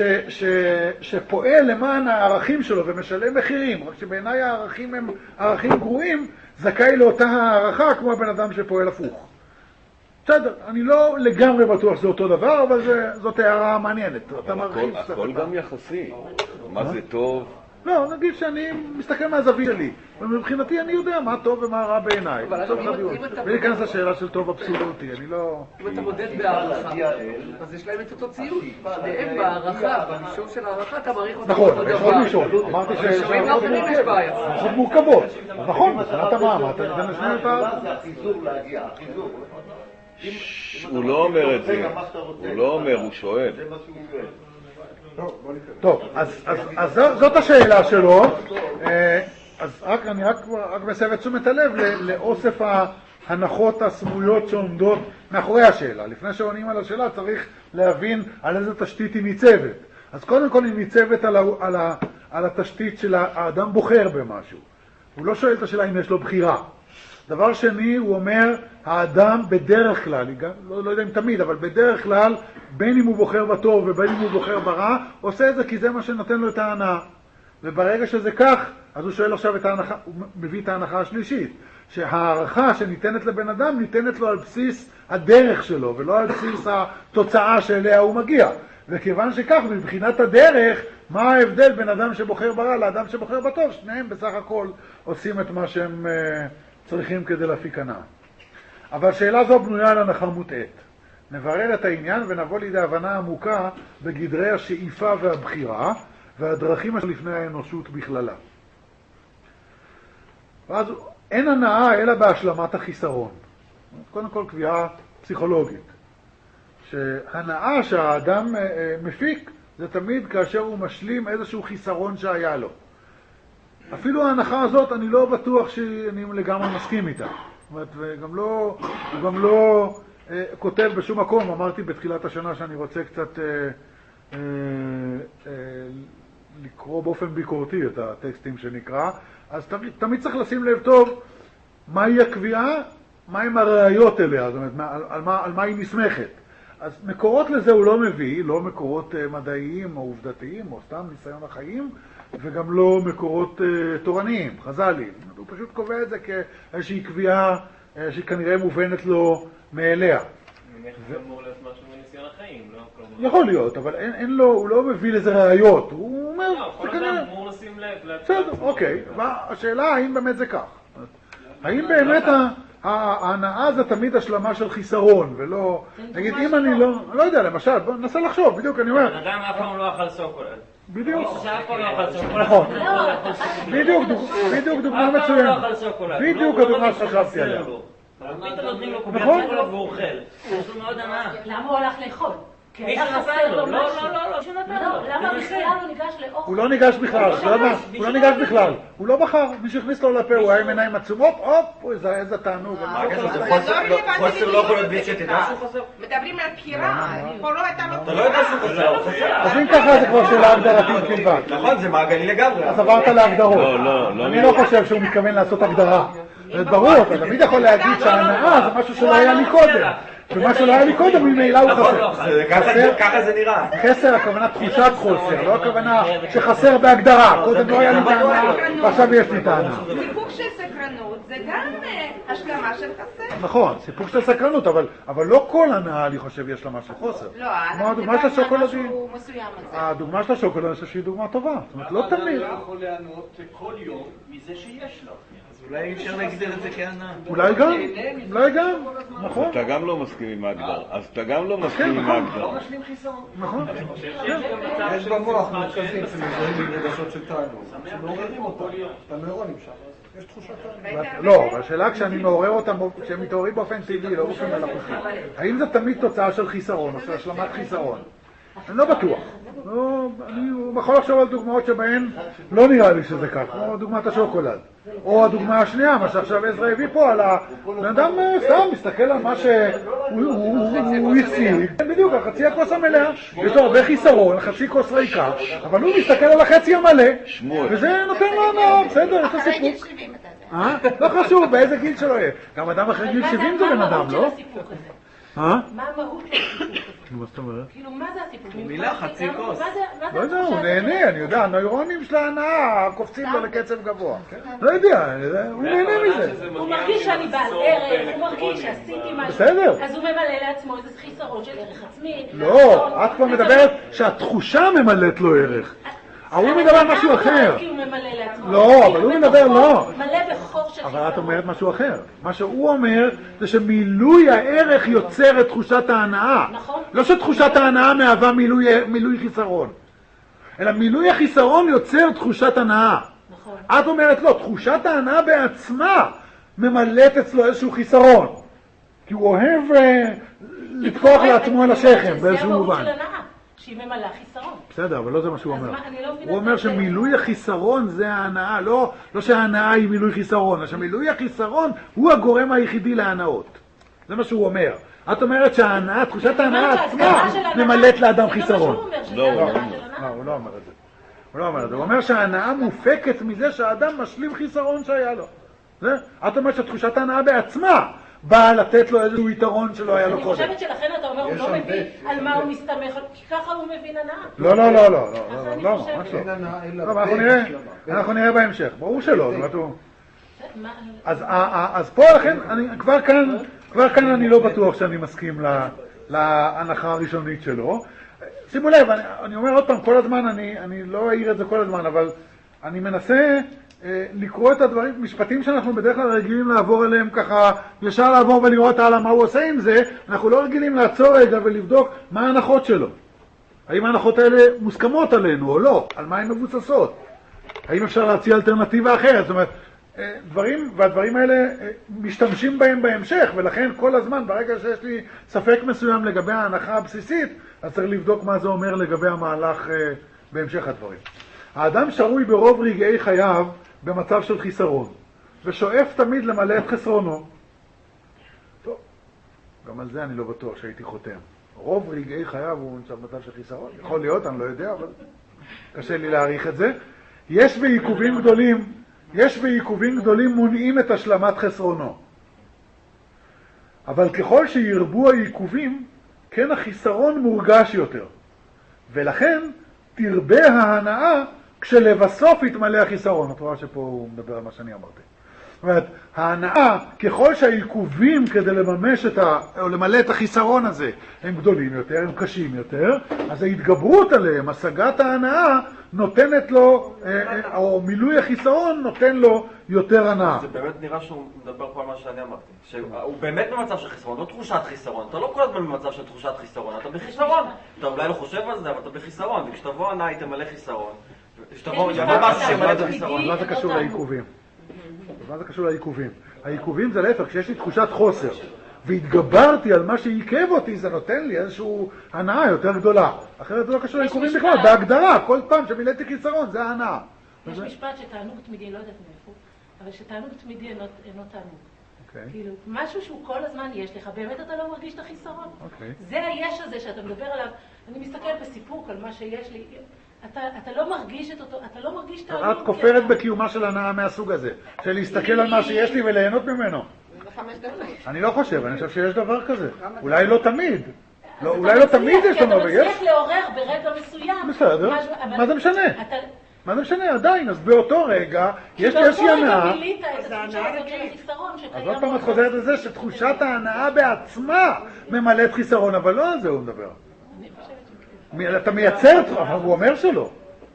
שפועל למען הערכים שלו ומשלם מחירים, רק שבעיניי הערכים הם ערכים גרועים, זכאי לאותה הערכה כמו הבן אדם שפועל הפוך. בסדר, אני לא לגמרי בטוח שזה אותו דבר, אבל זה, זאת הערה מעניינת. אתה מרחיב קצת.
הכל גם יחסי. מה זה טוב?
לא, נגיד שאני מסתכל מהזווית שלי, ומבחינתי אני יודע מה טוב ומה רע בעיניי. ולהיכנס לשאלה של טוב אבסולוטי, אני לא...
אם אתה מודד בהערכה, אז יש להם את אותו ציוד. והם בהערכה, במישור של הערכה, אתה מעריך אותם אותו דבר.
נכון, יש עוד מישור. אמרתי שיש
יש בעיה.
עוד מורכבות. נכון, מבחינת המעמד, אתה נותן לשני את ה...
זה החיזור להגיע, החיזור.
הוא לא אומר את זה. הוא לא אומר, הוא שואל.
זה מה שהוא שואל.
טוב, אז, אז, אז זאת השאלה שלו, אז רק, אני רק, רק מסב את תשומת הלב לאוסף ההנחות הסמויות שעומדות מאחורי השאלה. לפני שעונים על השאלה צריך להבין על איזה תשתית היא ניצבת. אז קודם כל היא ניצבת על, ה, על, ה, על התשתית של האדם בוחר במשהו. הוא לא שואל את השאלה אם יש לו בחירה. דבר שני, הוא אומר, האדם בדרך כלל, לא, לא יודע אם תמיד, אבל בדרך כלל, בין אם הוא בוחר בטוב ובין אם הוא בוחר ברע, עושה את זה כי זה מה שנותן לו את ההנאה. וברגע שזה כך, אז הוא שואל עכשיו את ההנחה, הוא מביא את ההנחה השלישית, שהערכה שניתנת לבן אדם, ניתנת לו על בסיס הדרך שלו, ולא על בסיס התוצאה שאליה הוא מגיע. וכיוון שכך, מבחינת הדרך, מה ההבדל בין אדם שבוחר ברע לאדם שבוחר בטוב? שניהם בסך הכל עושים את מה שהם uh, צריכים כדי להפיק הנאה. אבל שאלה זו בנויה על הנחה מוטעת. נברר את העניין ונבוא לידי הבנה עמוקה בגדרי השאיפה והבחירה והדרכים שלפני האנושות בכללה. ואז אין הנאה אלא בהשלמת החיסרון. קודם כל קביעה פסיכולוגית. שהנאה שהאדם מפיק זה תמיד כאשר הוא משלים איזשהו חיסרון שהיה לו. אפילו ההנחה הזאת אני לא בטוח שאני לגמרי מסכים איתה. זאת אומרת, וגם לא, הוא גם לא אה, כותב בשום מקום. אמרתי בתחילת השנה שאני רוצה קצת אה, אה, אה, לקרוא באופן ביקורתי את הטקסטים שנקרא. אז תמיד, תמיד צריך לשים לב טוב מהי הקביעה, מהם הראיות אליה, זאת אומרת, על, על, מה, על מה היא נסמכת. אז מקורות לזה הוא לא מביא, לא מקורות אה, מדעיים או עובדתיים או סתם ניסיון החיים, וגם לא מקורות uh, תורניים, חז"לים. הוא פשוט קובע את זה כאיזושהי קביעה uh, שכנראה מובנת לו מאליה.
אני מניח שזה אמור להיות משהו מניסיון החיים, לא?
יכול להיות, אבל אין, אין לו, הוא לא מביא לזה ראיות. הוא אומר,
לא, כל אדם אמור לשים לב.
בסדר, אוקיי. השאלה האם באמת זה כך. האם באמת ההנאה זה תמיד השלמה של חיסרון, ולא... נגיד, אם אני לא... לא יודע, למשל, בוא ננסה לחשוב, בדיוק אני אומר.
אדם אף פעם לא אכל סוקולד.
בדיוק.
נכון.
בדיוק, בדיוק דוגמה מצוינת. בדיוק הדוגמה שחשבתי עליה.
פתאום נותנים לו קוביית סוקולד והוא אוכל. יש לו מאוד הנאה.
למה הוא הלך לאכול?
מי שנתן לו, לא, לא, לא, לא, שנתן לו.
למה בכלל הוא ניגש לאוכל?
הוא לא ניגש בכלל, הוא לא ניגש בכלל. הוא לא בחר, מי שהכניס לו לפה, הוא היה עם עיניים עצומות, הופ, איזה תענוג.
חוסר לא יכול להיות בלי שתדע שהוא חוסר?
מדברים על בחירה, פה לא הייתה לו...
אתה לא יודע שהוא חוסר.
אז אם ככה זה כבר שאלה הגדרתית בלבד.
נכון, זה מעגלי לגמרי.
אז עברת להגדרות.
לא, לא, לא.
אני לא חושב שהוא מתכוון לעשות הגדרה. זה ברור, אתה תמיד יכול להגיד שההנאה זה משהו שלא היה לי קודם. ומה שלא היה לי קודם, ממילא הוא חסר.
ככה זה נראה.
חסר, הכוונה תחושת חוסר, לא הכוונה שחסר בהגדרה. קודם לא היה לי טענה, ועכשיו יש לי טענה.
סיפוק של סקרנות זה גם השלמה של חסר.
נכון, סיפוק של סקרנות, אבל לא כל הנאה, אני חושב, יש לה משהו חוסר.
לא, הדוגמה של השוקולדים.
הדוגמה של השוקולד, אני חושב שהיא דוגמה טובה. זאת אומרת, לא תמיד.
אדם לא יכול ליהנות כל יום מזה שיש לו.
אולי אי אפשר להגדיר את זה כהנאה.
אולי גם, אולי גם, נכון.
אתה גם לא מסכים עם ההגדרה. אז אתה גם לא מסכים עם ההגדרה.
לא משלים חיסרון.
נכון.
יש במוח מרכזים שמזוהים ברגשות של תענוג, שמעוררים אותם, את הנוירונים שם, יש תחושת תענוג.
לא, השאלה כשאני מעורר אותם, כשהם מתעוררים באופן טבעי, לא באופן מלאכותי. האם זה תמיד תוצאה של חיסרון, או של השלמת חיסרון? אני לא בטוח. אני יכול לחשוב על דוגמאות שבהן לא נראה לי שזה כך, כמו דוגמת השוקולד. או הדוגמה השנייה, מה שעכשיו עזרא הביא פה, על האדם סתם מסתכל על מה שהוא הציג, בדיוק, על חצי הכוס המלאה, יש לו הרבה חיסרון, חצי כוס ריקה, אבל הוא מסתכל על החצי המלא, וזה נותן לו הנאה, בסדר, יש לו סיפוק. לא חשוב, באיזה גיל שלו יהיה. גם אדם אחרי גיל שבעים זה בן אדם, לא? אה?
מה המהות של הסיפוק?
מה זאת אומרת?
כאילו, מה זה הסיפוק?
מילה חצי כוס.
לא יודע, הוא נהנה, אני יודע, הנוירונים של ההנאה קופצים לו לקצב גבוה. לא יודע, הוא נהנה מזה.
הוא מרגיש שאני בעל ערך, הוא מרגיש שעשיתי משהו.
בסדר.
אז הוא ממלא לעצמו איזה חיסרון של ערך עצמי.
לא, את כבר מדברת שהתחושה ממלאת לו ערך. הוא מדבר על משהו אחר. לא, אבל הוא מדבר, לא.
מלא בחור של
אבל את אומרת משהו אחר. מה שהוא אומר זה שמילוי הערך יוצר את תחושת ההנאה.
נכון.
לא שתחושת ההנאה מהווה מילוי חיסרון, אלא מילוי החיסרון יוצר תחושת הנאה.
נכון.
את אומרת לא, תחושת ההנאה בעצמה ממלאת אצלו איזשהו חיסרון. כי הוא אוהב לתפוח לעצמו על השכם באיזשהו מובן.
זה המהות של הנאה, שהיא ממלאה חיסרון.
בסדר, אבל לא זה מה שהוא אומר.
מה, לא
הוא אומר שמילוי החיסרון זה ההנאה, לא, לא שההנאה היא מילוי חיסרון, אלא שמילוי החיסרון הוא הגורם היחידי להנאות. זה מה שהוא אומר. את אומרת שההנאה, תחושת ההנאה עצמה ממלאת לאדם חיסרון.
לא,
הוא לא אומר את זה. הוא לא אומר את זה. הוא אומר שההנאה מופקת מזה שהאדם משלים חיסרון שהיה לו. זה? את אומרת שתחושת ההנאה בעצמה באה לתת לו איזשהו יתרון שלא היה לו קודם.
אני חושבת שלכן אתה אומר, הוא לא מבין על מה הוא מסתמך, כי ככה הוא מבין הנאה.
לא, לא, לא, לא, לא, לא, ממש לא. אנחנו נראה בהמשך, ברור שלא. אז פה לכן, כבר כאן, כבר כאן אני לא בטוח שאני מסכים להנחה הראשונית שלו. שימו לב, אני אומר עוד פעם, כל הזמן, אני לא אעיר את זה כל הזמן, אבל אני מנסה לקרוא את הדברים, משפטים שאנחנו בדרך כלל רגילים לעבור אליהם ככה, ישר לעבור ולראות הלאה מה הוא עושה עם זה, אנחנו לא רגילים לעצור רגע ולבדוק מה ההנחות שלו. האם ההנחות האלה מוסכמות עלינו או לא, על מה הן מבוססות. האם אפשר להציע אלטרנטיבה אחרת, זאת אומרת, דברים, והדברים האלה משתמשים בהם בהמשך, ולכן כל הזמן, ברגע שיש לי ספק מסוים לגבי ההנחה הבסיסית, אז צריך לבדוק מה זה אומר לגבי המהלך בהמשך הדברים. האדם שרוי ברוב רגעי חייו במצב של חיסרון, ושואף תמיד למלא את חסרונו. טוב, גם על זה אני לא בטוח שהייתי חותם. רוב רגעי חייו הוא במצב של חיסרון, יכול להיות, אני לא יודע, אבל קשה לי להעריך את זה. יש בעיכובים גדולים, יש בעיכובים גדולים מונעים את השלמת חסרונו. אבל ככל שירבו העיכובים, כן החיסרון מורגש יותר. ולכן תרבה ההנאה כשלבסוף יתמלא החיסרון. את רואה שפה הוא מדבר על מה שאני אמרתי. זאת אומרת, ההנאה, ככל שהעיכובים כדי לממש את ה... או למלא את החיסרון הזה, הם גדולים יותר, הם קשים יותר, אז ההתגברות עליהם, השגת ההנאה, נותנת לו, או מילוי החיסרון נותן לו יותר הנאה.
זה באמת נראה שהוא מדבר פה על מה שאני אמרתי. שהוא באמת במצב של חיסרון, לא תחושת חיסרון. אתה לא כל הזמן במצב של תחושת חיסרון, אתה בחיסרון. אתה אולי לא חושב על זה, אבל אתה בחיסרון. וכשתבוא הנאה היא תמלא חיסרון. כשתבוא משהו שימלא את החיסרון.
מה זה קשור לעיכובים? מה זה קשור לעיכובים? העיכובים זה להפך, כשיש לי תחושת חוסר, והתגברתי על מה שעיכב אותי, זה נותן לי איזושהי הנאה יותר גדולה. אחרת זה לא קשור לעיכובים בכלל, בהגדרה, כל פעם שמילאתי חיסרון, זה ההנאה.
יש משפט שתענוג תמידי, לא יודעת מאיפה, אבל שתענוג תמידי אינו תענוג. כאילו, משהו שהוא כל הזמן יש לך, באמת אתה לא מרגיש את החיסרון. זה היש הזה שאתה מדבר עליו, אני מסתכל בסיפוק על מה שיש לי, אתה, אתה לא מרגיש את אותו, אתה לא מרגיש את העולם.
את כופרת בקיומה של הנאה מהסוג הזה, של להסתכל על מה שיש לי וליהנות ממנו. אני לא חושב, אני חושב שיש דבר כזה. אולי לא תמיד. אולי לא תמיד יש לנו, אבל יש.
אתה מצליח לעורר ברגע מסוים.
בסדר, מה זה משנה? מה זה משנה? עדיין, אז באותו רגע יש לי איזושהי הנאה.
באותו רגע מילאת את התחושה הזאת של החיסרון שקיים.
אז עוד פעם את חוזרת לזה שתחושת ההנאה בעצמה ממלאת חיסרון, אבל לא על זה הוא מדבר. אתה מייצר, הוא אומר שלא.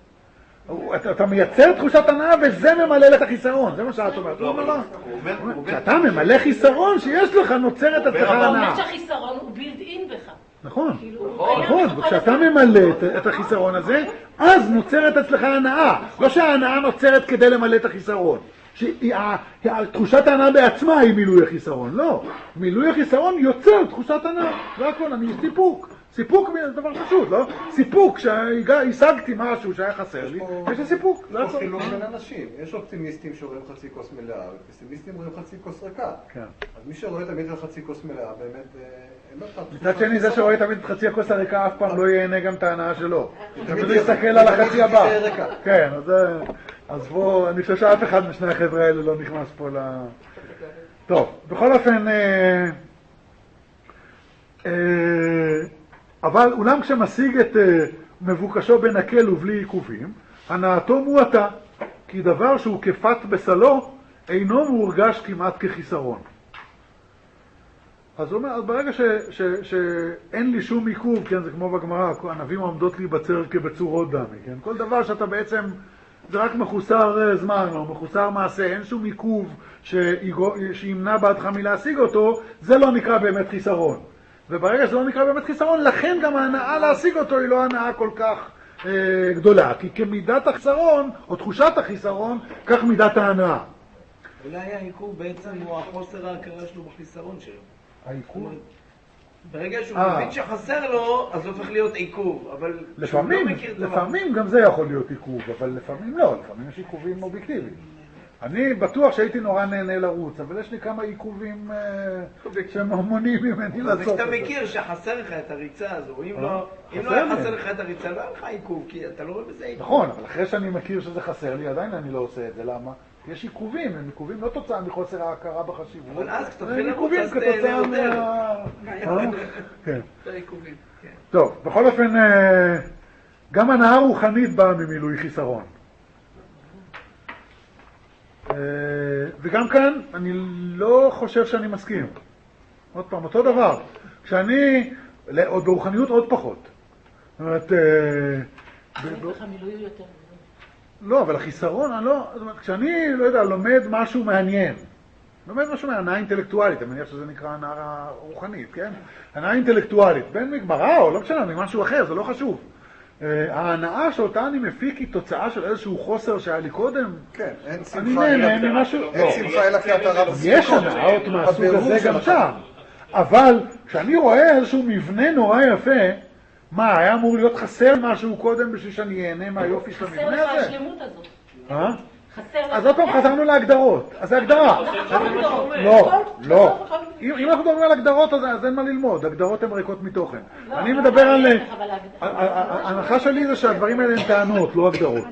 אתה מייצר תחושת הנאה וזה ממלא לך חיסרון, זה מה שאת אומרת. לא, לא, לא. כשאתה ממלא חיסרון שיש לך נוצרת אצלך הנאה.
הוא אומר שהחיסרון הוא בילד אין בך.
נכון, נכון, וכשאתה ממלא את החיסרון הזה, אז נוצרת אצלך הנאה. לא שההנאה נוצרת כדי למלא את החיסרון. תחושת ההנאה בעצמה היא מילוי החיסרון, לא. מילוי החיסרון יוצר תחושת הנאה, זה הכל, אני סיפוק. סיפוק זה דבר פשוט, לא? סיפוק, כשהשגתי משהו שהיה חסר לי, יש לי סיפוק.
יש פה חילוק בין אנשים, יש אופטימיסטים שרואים חצי כוס מלאה, ופסימיסטים רואים חצי כוס ריקה. אז מי שרואה תמיד על חצי כוס מלאה, באמת, אין לו פעם...
מצד שני, זה שרואה תמיד את חצי הכוס הריקה, אף פעם לא ייהנה גם את ההנאה שלו. תמיד להסתכל על החצי הבא. כן, אז בואו, אני חושב שאף אחד משני החבר'ה האלה לא נכנס פה ל... טוב, בכל אופן... אבל אולם כשמשיג את מבוקשו בנקל ובלי עיכובים, הנאתו מועטה, כי דבר שהוא כפת בסלו אינו מורגש כמעט כחיסרון. אז הוא אומר, אז ברגע ש, ש, שאין לי שום עיכוב, כן, זה כמו בגמרא, הענבים עומדות להיבצר כבצורות דמי, כן, כל דבר שאתה בעצם, זה רק מחוסר זמן או מחוסר מעשה, אין שום עיכוב שימנע בעדך מלהשיג אותו, זה לא נקרא באמת חיסרון. וברגע שזה לא נקרא באמת חיסרון, לכן גם ההנאה להשיג אותו היא לא הנאה כל כך אה, גדולה, כי כמידת החיסרון, או תחושת החיסרון, כך מידת ההנאה.
אולי העיכוב בעצם הוא החוסר ההכרה שלו בחיסרון שלו.
העיכוב?
ברגע שהוא מבין שחסר לו, אז הופך להיות עיכוב, אבל...
לפעמים, לפעמים גם זה יכול להיות עיכוב, אבל לפעמים לא, לפעמים יש עיכובים אובייקטיביים. אני בטוח שהייתי נורא נהנה לרוץ, אבל יש לי כמה עיכובים שמונעים ממני לעשות את זה.
וכשאתה מכיר שחסר לך את הריצה הזו, אם לא היה חסר לך את הריצה, לא היה לך עיכוב, כי אתה לא רואה בזה עיכוב.
נכון, אבל אחרי שאני מכיר שזה חסר לי, עדיין אני לא עושה את זה, למה? יש עיכובים, הם עיכובים לא תוצאה מחוסר ההכרה בחשיבות.
אבל אז כשתתחיל לרוץ, אז תהנה יותר.
כן. טוב, בכל אופן, גם הנאה רוחנית באה ממילוי חיסרון. וגם כאן אני לא חושב שאני מסכים. עוד פעם, אותו דבר. כשאני, עוד ברוחניות עוד פחות. זאת אומרת...
אני לך מילוי יותר.
לא, אבל החיסרון, אני לא... זאת אומרת, כשאני, לא יודע, לומד משהו מעניין, לומד משהו מהנאה אינטלקטואלית, אני מניח שזה נקרא הנאה רוחנית, כן? הנאה אינטלקטואלית, בין מגמרא או לא משנה, ממשהו אחר, זה לא חשוב. ההנאה שאותה אני מפיק היא תוצאה של איזשהו חוסר שהיה לי קודם.
כן, אין שמחה.
אני נהנה ממשהו...
אין שמחה אלא כי אתה רב הסיפור.
יש הנאות מהסוג הזה גם שם. אבל כשאני רואה איזשהו מבנה נורא יפה, מה, היה אמור להיות חסר משהו קודם בשביל שאני אהנה מהיופי של המבנה הזה?
חסר לך השלמות הזאת.
אה?
חסר לך...
אז עוד פעם חזרנו להגדרות. אז זה הגדרה. לא, לא. אם אנחנו מדברים על הגדרות, אז אין מה ללמוד. הגדרות הן ריקות מתוכן. אני מדבר על... ההנחה שלי זה שהדברים האלה הן טענות, לא הגדרות.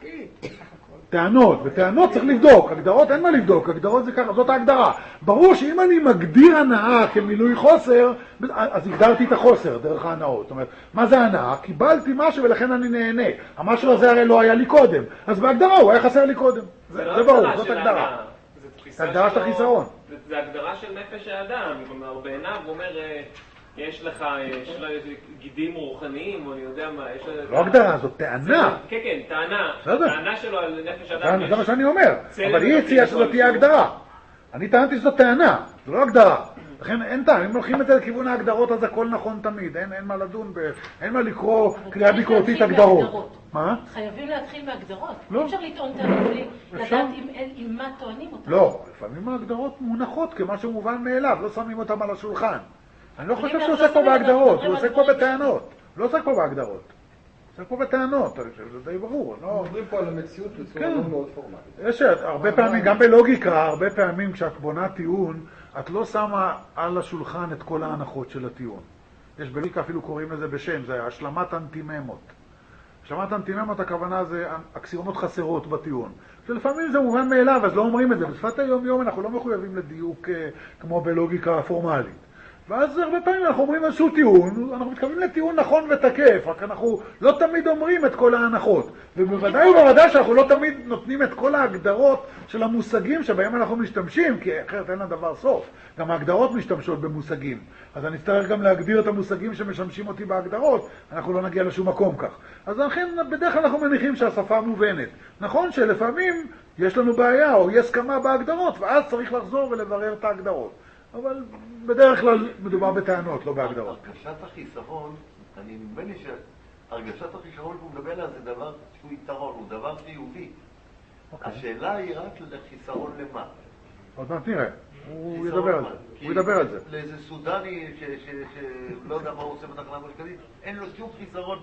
טענות, וטענות צריך לבדוק. הגדרות אין מה לבדוק. הגדרות זה ככה, זאת ההגדרה. ברור שאם אני מגדיר הנאה כמילוי חוסר, אז הגדרתי את החוסר דרך ההנאות. זאת אומרת, מה זה הנאה? קיבלתי משהו ולכן אני נהנה. המשהו הזה הרי לא היה לי קודם. אז בהגדרה הוא היה חסר לי קודם. זה ברור, זאת הגדרה. זה הגדרה של החיסרון.
זה הגדרה של נפש האדם. כלומר, בעיניו הוא אומר, יש לך גידים רוחניים, או אני יודע מה, יש לך...
לא הגדרה, זאת טענה.
כן, כן, טענה. טענה שלו על נפש האדם.
זה מה שאני אומר. אבל היא הציעה שזאת תהיה הגדרה. אני טענתי שזאת טענה, זו לא הגדרה. לכן אין טעם, אם הולכים את זה לכיוון ההגדרות, אז הכל נכון תמיד. אין מה לדון, אין מה לקרוא קריאה ביקורתית הגדרות. מה?
חייבים להתחיל מהגדרות. אי אפשר לטעון טענות בלי לדעת עם מה טוענים אותם.
לא, לפעמים ההגדרות מונחות כמשהו מובן מאליו, לא שמים אותם על השולחן. אני לא חושב שהוא עוסק פה בהגדרות, הוא עוסק פה בטענות. לא עוסק פה בהגדרות. עוסק פה בטענות, זה די ברור.
מדברים פה על המציאות בצורה לא מאוד פורמלית.
יש הרבה פעמים, גם בלוגיקה, הרבה פעמים כשאת בונה טיעון, את לא שמה על השולחן את כל ההנחות של הטיעון. יש בלוגיקה אפילו קוראים לזה בשם, זה השלמת אנטיממות. השלמת אנטיממות הכוונה זה אקסיומות חסרות בטיעון. שלפעמים זה מובן מאליו, אז לא אומרים את זה. בשפת היום יום אנחנו לא מחויבים לדיוק כמו בלוגיקה פורמלית. ואז הרבה פעמים אנחנו אומרים איזשהו טיעון, אנחנו מתכוונים לטיעון נכון ותקף, רק אנחנו לא תמיד אומרים את כל ההנחות. ובוודאי ובוודאי שאנחנו לא תמיד נותנים את כל ההגדרות של המושגים שבהם אנחנו משתמשים, כי אחרת אין לדבר סוף. גם ההגדרות משתמשות במושגים. אז אני אצטרך גם להגדיר את המושגים שמשמשים אותי בהגדרות, אנחנו לא נגיע לשום מקום כך. אז לכן בדרך כלל אנחנו מניחים שהשפה מובנת. נכון שלפעמים יש לנו בעיה או יש הסכמה בהגדרות, ואז צריך לחזור ולברר את ההגדרות. אבל בדרך כלל מדובר בטענות, לא בהגדרות.
הרגשת החיסרון, אני נדמה לי שהרגשת החיסרון שהוא מדבר עליה זה דבר שהוא יתרון, הוא דבר חיובי. השאלה היא רק לחיסרון למה.
עוד מעט נראה, הוא ידבר על זה, הוא ידבר על זה.
לאיזה סודני שלא יודע מה הוא עושה בתחנה מרכזית, אין לו שום חיסרון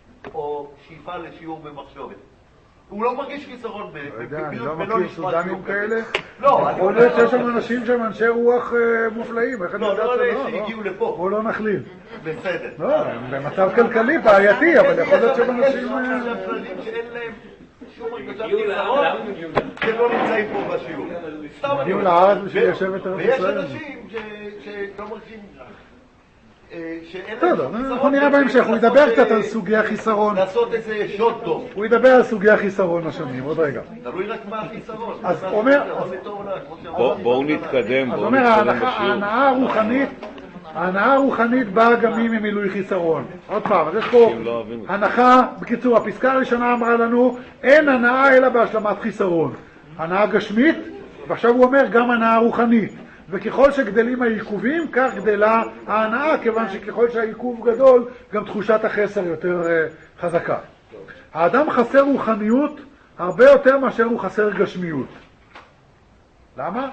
או שאיפה לשיעור במחשבת. הוא לא מרגיש חיסרון
בפעילות ולא נשמע. אני לא מכיר סודנים כאלה. יכול להיות שיש שם אנשים שהם אנשי רוח מופלאים.
לא, לא אלה שהגיעו לפה.
בואו לא נכליל.
בסדר.
לא, הם במצב כלכלי בעייתי, אבל יכול להיות שהם אנשים...
יש כללים שאין להם שום הרגשת חיסרון, שלא נמצאים פה בשיעור.
הגיעו לארץ בשביל לשבת ארץ ישראל.
ויש אנשים שלא מרגישים
בסדר, אנחנו נראה בהמשך, הוא ידבר קצת על סוגי החיסרון.
לעשות איזה שוט טוב.
הוא ידבר על סוגי החיסרון השונים, עוד רגע.
תלוי רק מה החיסרון.
אז הוא אומר...
בואו נתקדם.
אז הוא אומר, ההנאה הרוחנית, ההנאה הרוחנית באה גם היא ממילוי חיסרון. עוד פעם, אז יש פה הנחה, בקיצור, הפסקה הראשונה אמרה לנו, אין הנאה אלא בהשלמת חיסרון. הנאה גשמית, ועכשיו הוא אומר גם הנאה רוחנית. וככל שגדלים העיכובים, כך גדלה ההנאה, כיוון שככל שהעיכוב גדול, גם תחושת החסר יותר uh, חזקה. האדם חסר רוחניות הרבה יותר מאשר הוא חסר גשמיות. למה?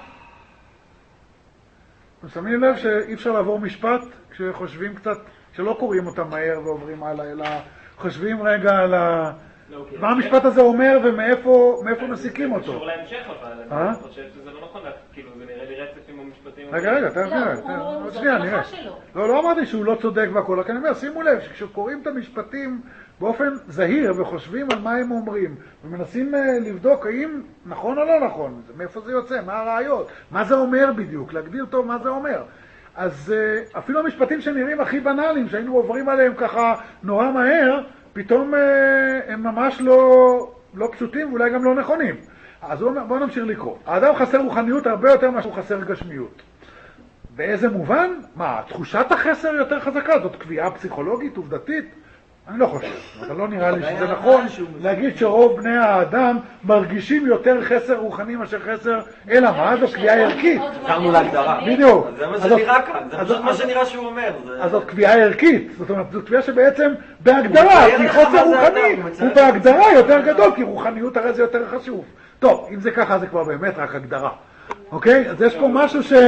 אתם שמים לב שאי אפשר לעבור משפט כשחושבים קצת, כשלא קוראים אותם מהר ועוברים הלאה, אלא חושבים רגע על ה... מה המשפט הזה אומר ומאיפה מסיקים אותו?
קשור להמשך אבל, אני חושב שזה לא נכון, כאילו זה נראה לי רצף עם המשפטים.
רגע, רגע, תראה, עוד שנייה, נראה. לא, לא אמרתי שהוא לא צודק והכל, רק אני אומר, שימו לב, שכשקוראים את המשפטים באופן זהיר וחושבים על מה הם אומרים, ומנסים לבדוק האם נכון או לא נכון, מאיפה זה יוצא, מה הראיות, מה זה אומר בדיוק, להגדיר טוב מה זה אומר. אז אפילו המשפטים שנראים הכי בנאליים, שהיינו עוברים עליהם ככה נורא מהר, פתאום הם ממש לא, לא פשוטים ואולי גם לא נכונים. אז בואו נמשיך לקרוא. האדם חסר רוחניות הרבה יותר מאשר הוא חסר גשמיות. באיזה מובן? מה, תחושת החסר יותר חזקה? זאת קביעה פסיכולוגית, עובדתית? אני לא חושב. אבל לא נראה לי שזה נכון להגיד שרוב בני האדם מרגישים יותר חסר רוחני מאשר חסר, אלא מה? זו קביעה ערכית.
חזרנו להגדרה.
בדיוק.
זה מה שנראה כאן, זה פשוט מה שנראה שהוא אומר.
אז זאת קביעה ערכית. זאת אומרת, זו קביעה שבעצם בהגדרה, כי חוסר רוחני הוא בהגדרה יותר גדול, כי רוחניות הרי זה יותר חשוב. טוב, אם זה ככה זה כבר באמת רק הגדרה. אוקיי? אז יש פה משהו ש...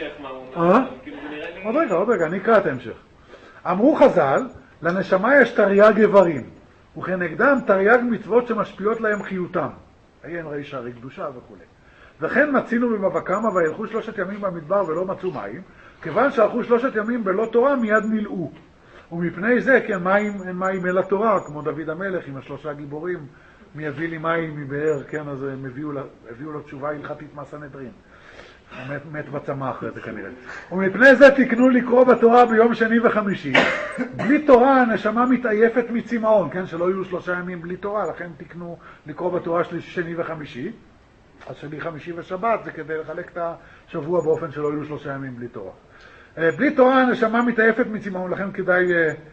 עוד רגע, עוד רגע, אני אקרא את ההמשך. אמרו חז"ל, לנשמה יש תרי"ג איברים, וכנגדם תרי"ג מצוות שמשפיעות להם חיותם. עיין ראי שערי קדושה וכו'. וכן מצינו בבבא קמא וילכו שלושת ימים במדבר ולא מצאו מים, כיוון שהלכו שלושת ימים בלא תורה מיד מילאו. ומפני זה, כן, מים, אין מים אלא תורה, כמו דוד המלך עם השלושה גיבורים, מי יביא לי מים מבאר, כן, אז הם הביאו, הביאו לו תשובה הלכתית מהסנהדרין. מת, מת בצמא אחרי זה כנראה. ומפני זה תקנו לקרוא בתורה ביום שני וחמישי. בלי תורה הנשמה מתעייפת מצמאון, כן, שלא יהיו שלושה ימים בלי תורה, לכן תקנו לקרוא בתורה שני וחמישי. אז שני חמישי ושבת זה כדי לחלק את השבוע באופן שלא יהיו שלושה ימים בלי תורה. בלי תורה הנשמה מתעייפת מצמאון, לכן כדאי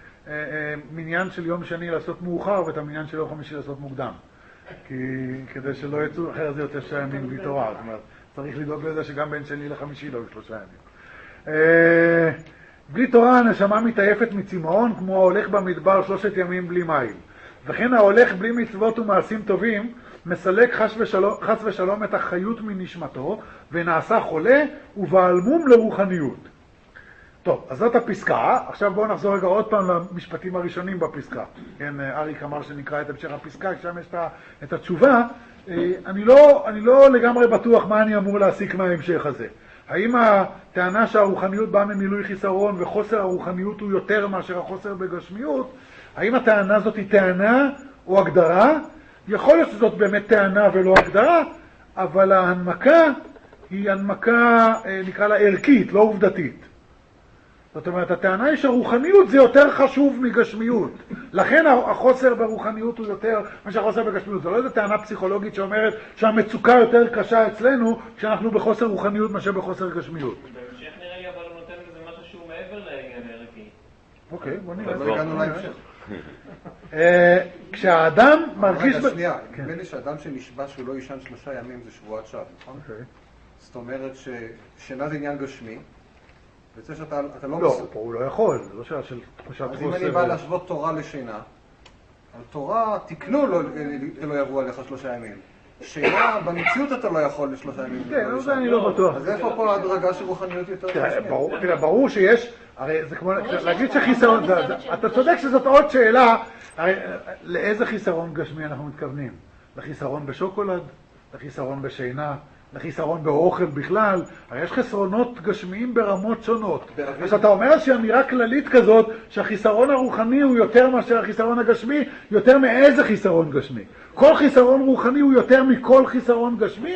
מניין של יום שני לעשות מאוחר ואת המניין של יום חמישי לעשות מוקדם. כי כדי שלא יצאו, אחרת זה יותר שעה ימים בלי תורה. זאת אומרת, צריך לדאוג לזה שגם בין שני לחמישי לא יהיו שלושה ימים. בלי תורה הנשמה מתעייפת מצמאון, כמו ההולך במדבר שלושת ימים בלי מים. וכן ההולך בלי מצוות ומעשים טובים, מסלק חס ושלום, חס ושלום את החיות מנשמתו, ונעשה חולה ובעל מום לרוחניות. טוב, אז זאת הפסקה. עכשיו בואו נחזור רגע עוד פעם למשפטים הראשונים בפסקה. כן, אריק אמר שנקרא את המשך הפסקה, שם יש את התשובה. אני לא, אני לא לגמרי בטוח מה אני אמור להסיק מההמשך הזה. האם הטענה שהרוחניות באה ממילוי חיסרון וחוסר הרוחניות הוא יותר מאשר החוסר בגשמיות, האם הטענה הזאת היא טענה או הגדרה? יכול להיות שזאת באמת טענה ולא הגדרה, אבל ההנמקה היא הנמקה, נקרא לה ערכית, לא עובדתית. זאת אומרת, הטענה היא שהרוחניות זה יותר חשוב מגשמיות. לכן החוסר ברוחניות הוא יותר מאשר החוסר בגשמיות. זו לא איזו טענה פסיכולוגית שאומרת שהמצוקה יותר קשה אצלנו כשאנחנו בחוסר רוחניות מאשר בחוסר גשמיות.
בהמשך נראה לי אבל הוא נותן לזה משהו שהוא מעבר לעניין הערכי.
אוקיי, בוא נראה.
לא הגענו להמשך.
כשהאדם מרגיש...
רגע, שנייה. נדמה לי שאדם שנשבע שהוא לא יישן שלושה ימים זה שבועת שווא, נכון? זאת אומרת ששינה זה עניין גשמי. וזה שאתה לא...
לא, פה הוא לא יכול, זה לא שאלה של תחושת חוסר.
אז אם אני בא להשוות תורה לשינה, על תורה תקנו לא יבוא עליך שלושה ימים. שינה, במציאות אתה לא יכול לשלושה ימים.
כן, זה אני לא בטוח.
אז איפה פה ההדרגה של רוחניות יותר גשמית?
תראה, ברור שיש, הרי זה כמו, להגיד שחיסרון, אתה צודק שזאת עוד שאלה, הרי לאיזה חיסרון גשמי אנחנו מתכוונים? לחיסרון בשוקולד? לחיסרון בשינה? לחיסרון באוכל בכלל, הרי יש חסרונות גשמיים ברמות שונות. אז אתה אומר שאמירה כללית כזאת, שהחיסרון הרוחני הוא יותר מאשר החיסרון הגשמי, יותר מאיזה חיסרון גשמי? כל חיסרון רוחני הוא יותר מכל חיסרון גשמי,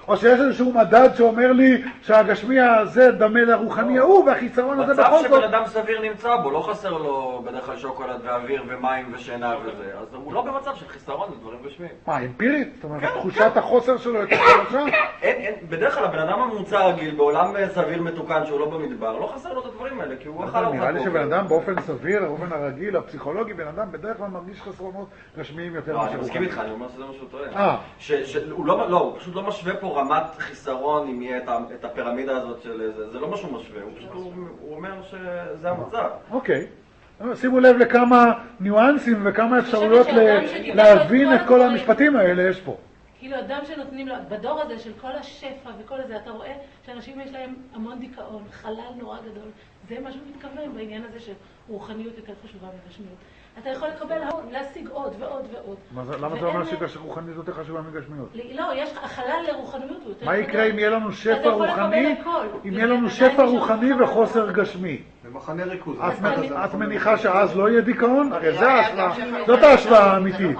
או שיש איזשהו מדד שאומר לי שהגשמי הזה דמה לרוחני ההוא, והחיסרון הזה בכל זאת...
מצב שבן אדם סביר נמצא בו, לא חסר לו בדרך כלל שוקולד ואוויר ומים ושינה וזה, אז הוא לא במצב של חיסרון לדברים גשמיים.
מה, אמפירית? זאת אומרת, תחושת החוסר שלו יותר חלשה?
בדרך כלל הבן אדם הממוצע רגיל, בעולם סביר מתוקן שהוא לא במדבר, לא חסר לו את הדברים האלה, כי הוא אכל ארוחת
נראה לי שבן אדם באופן סביר, באופן הרגיל, הפסיכולוגי, בן אדם בדרך כלל מרגיש חסרונות גשמיים יותר
לא, אני מסכים איתך, אני אומר שזה מה שהוא טוען. שהוא לא, הוא פשוט לא משווה פה רמת חיסרון אם יהיה את הפירמידה הזאת של זה, זה לא מה שהוא משווה, הוא פשוט הוא אומר שזה המצב.
אוקיי. שימו לב לכמה ניואנסים וכמה אפשרויות להבין את כל המשפטים האלה יש פה.
כאילו אדם שנותנים לו, בדור הזה של כל השפע וכל הזה, אתה רואה שאנשים יש להם המון דיכאון, חלל נורא גדול. זה מה שהוא מתכוון בעניין הזה שרוחניות יותר חשובה מגשמיות. אתה יכול לקבל, להשיג עוד ועוד ועוד.
למה אתה אומר שרוחניות יותר חשובה מגשמיות?
לא, יש החלל לרוחניות.
מה יקרה אם יהיה לנו שפע רוחני? אם יהיה לנו שפע רוחני וחוסר גשמי?
במחנה ריכוז.
את מניחה שאז לא יהיה דיכאון? הרי זה ההשוואה, זאת ההשוואה האמיתית.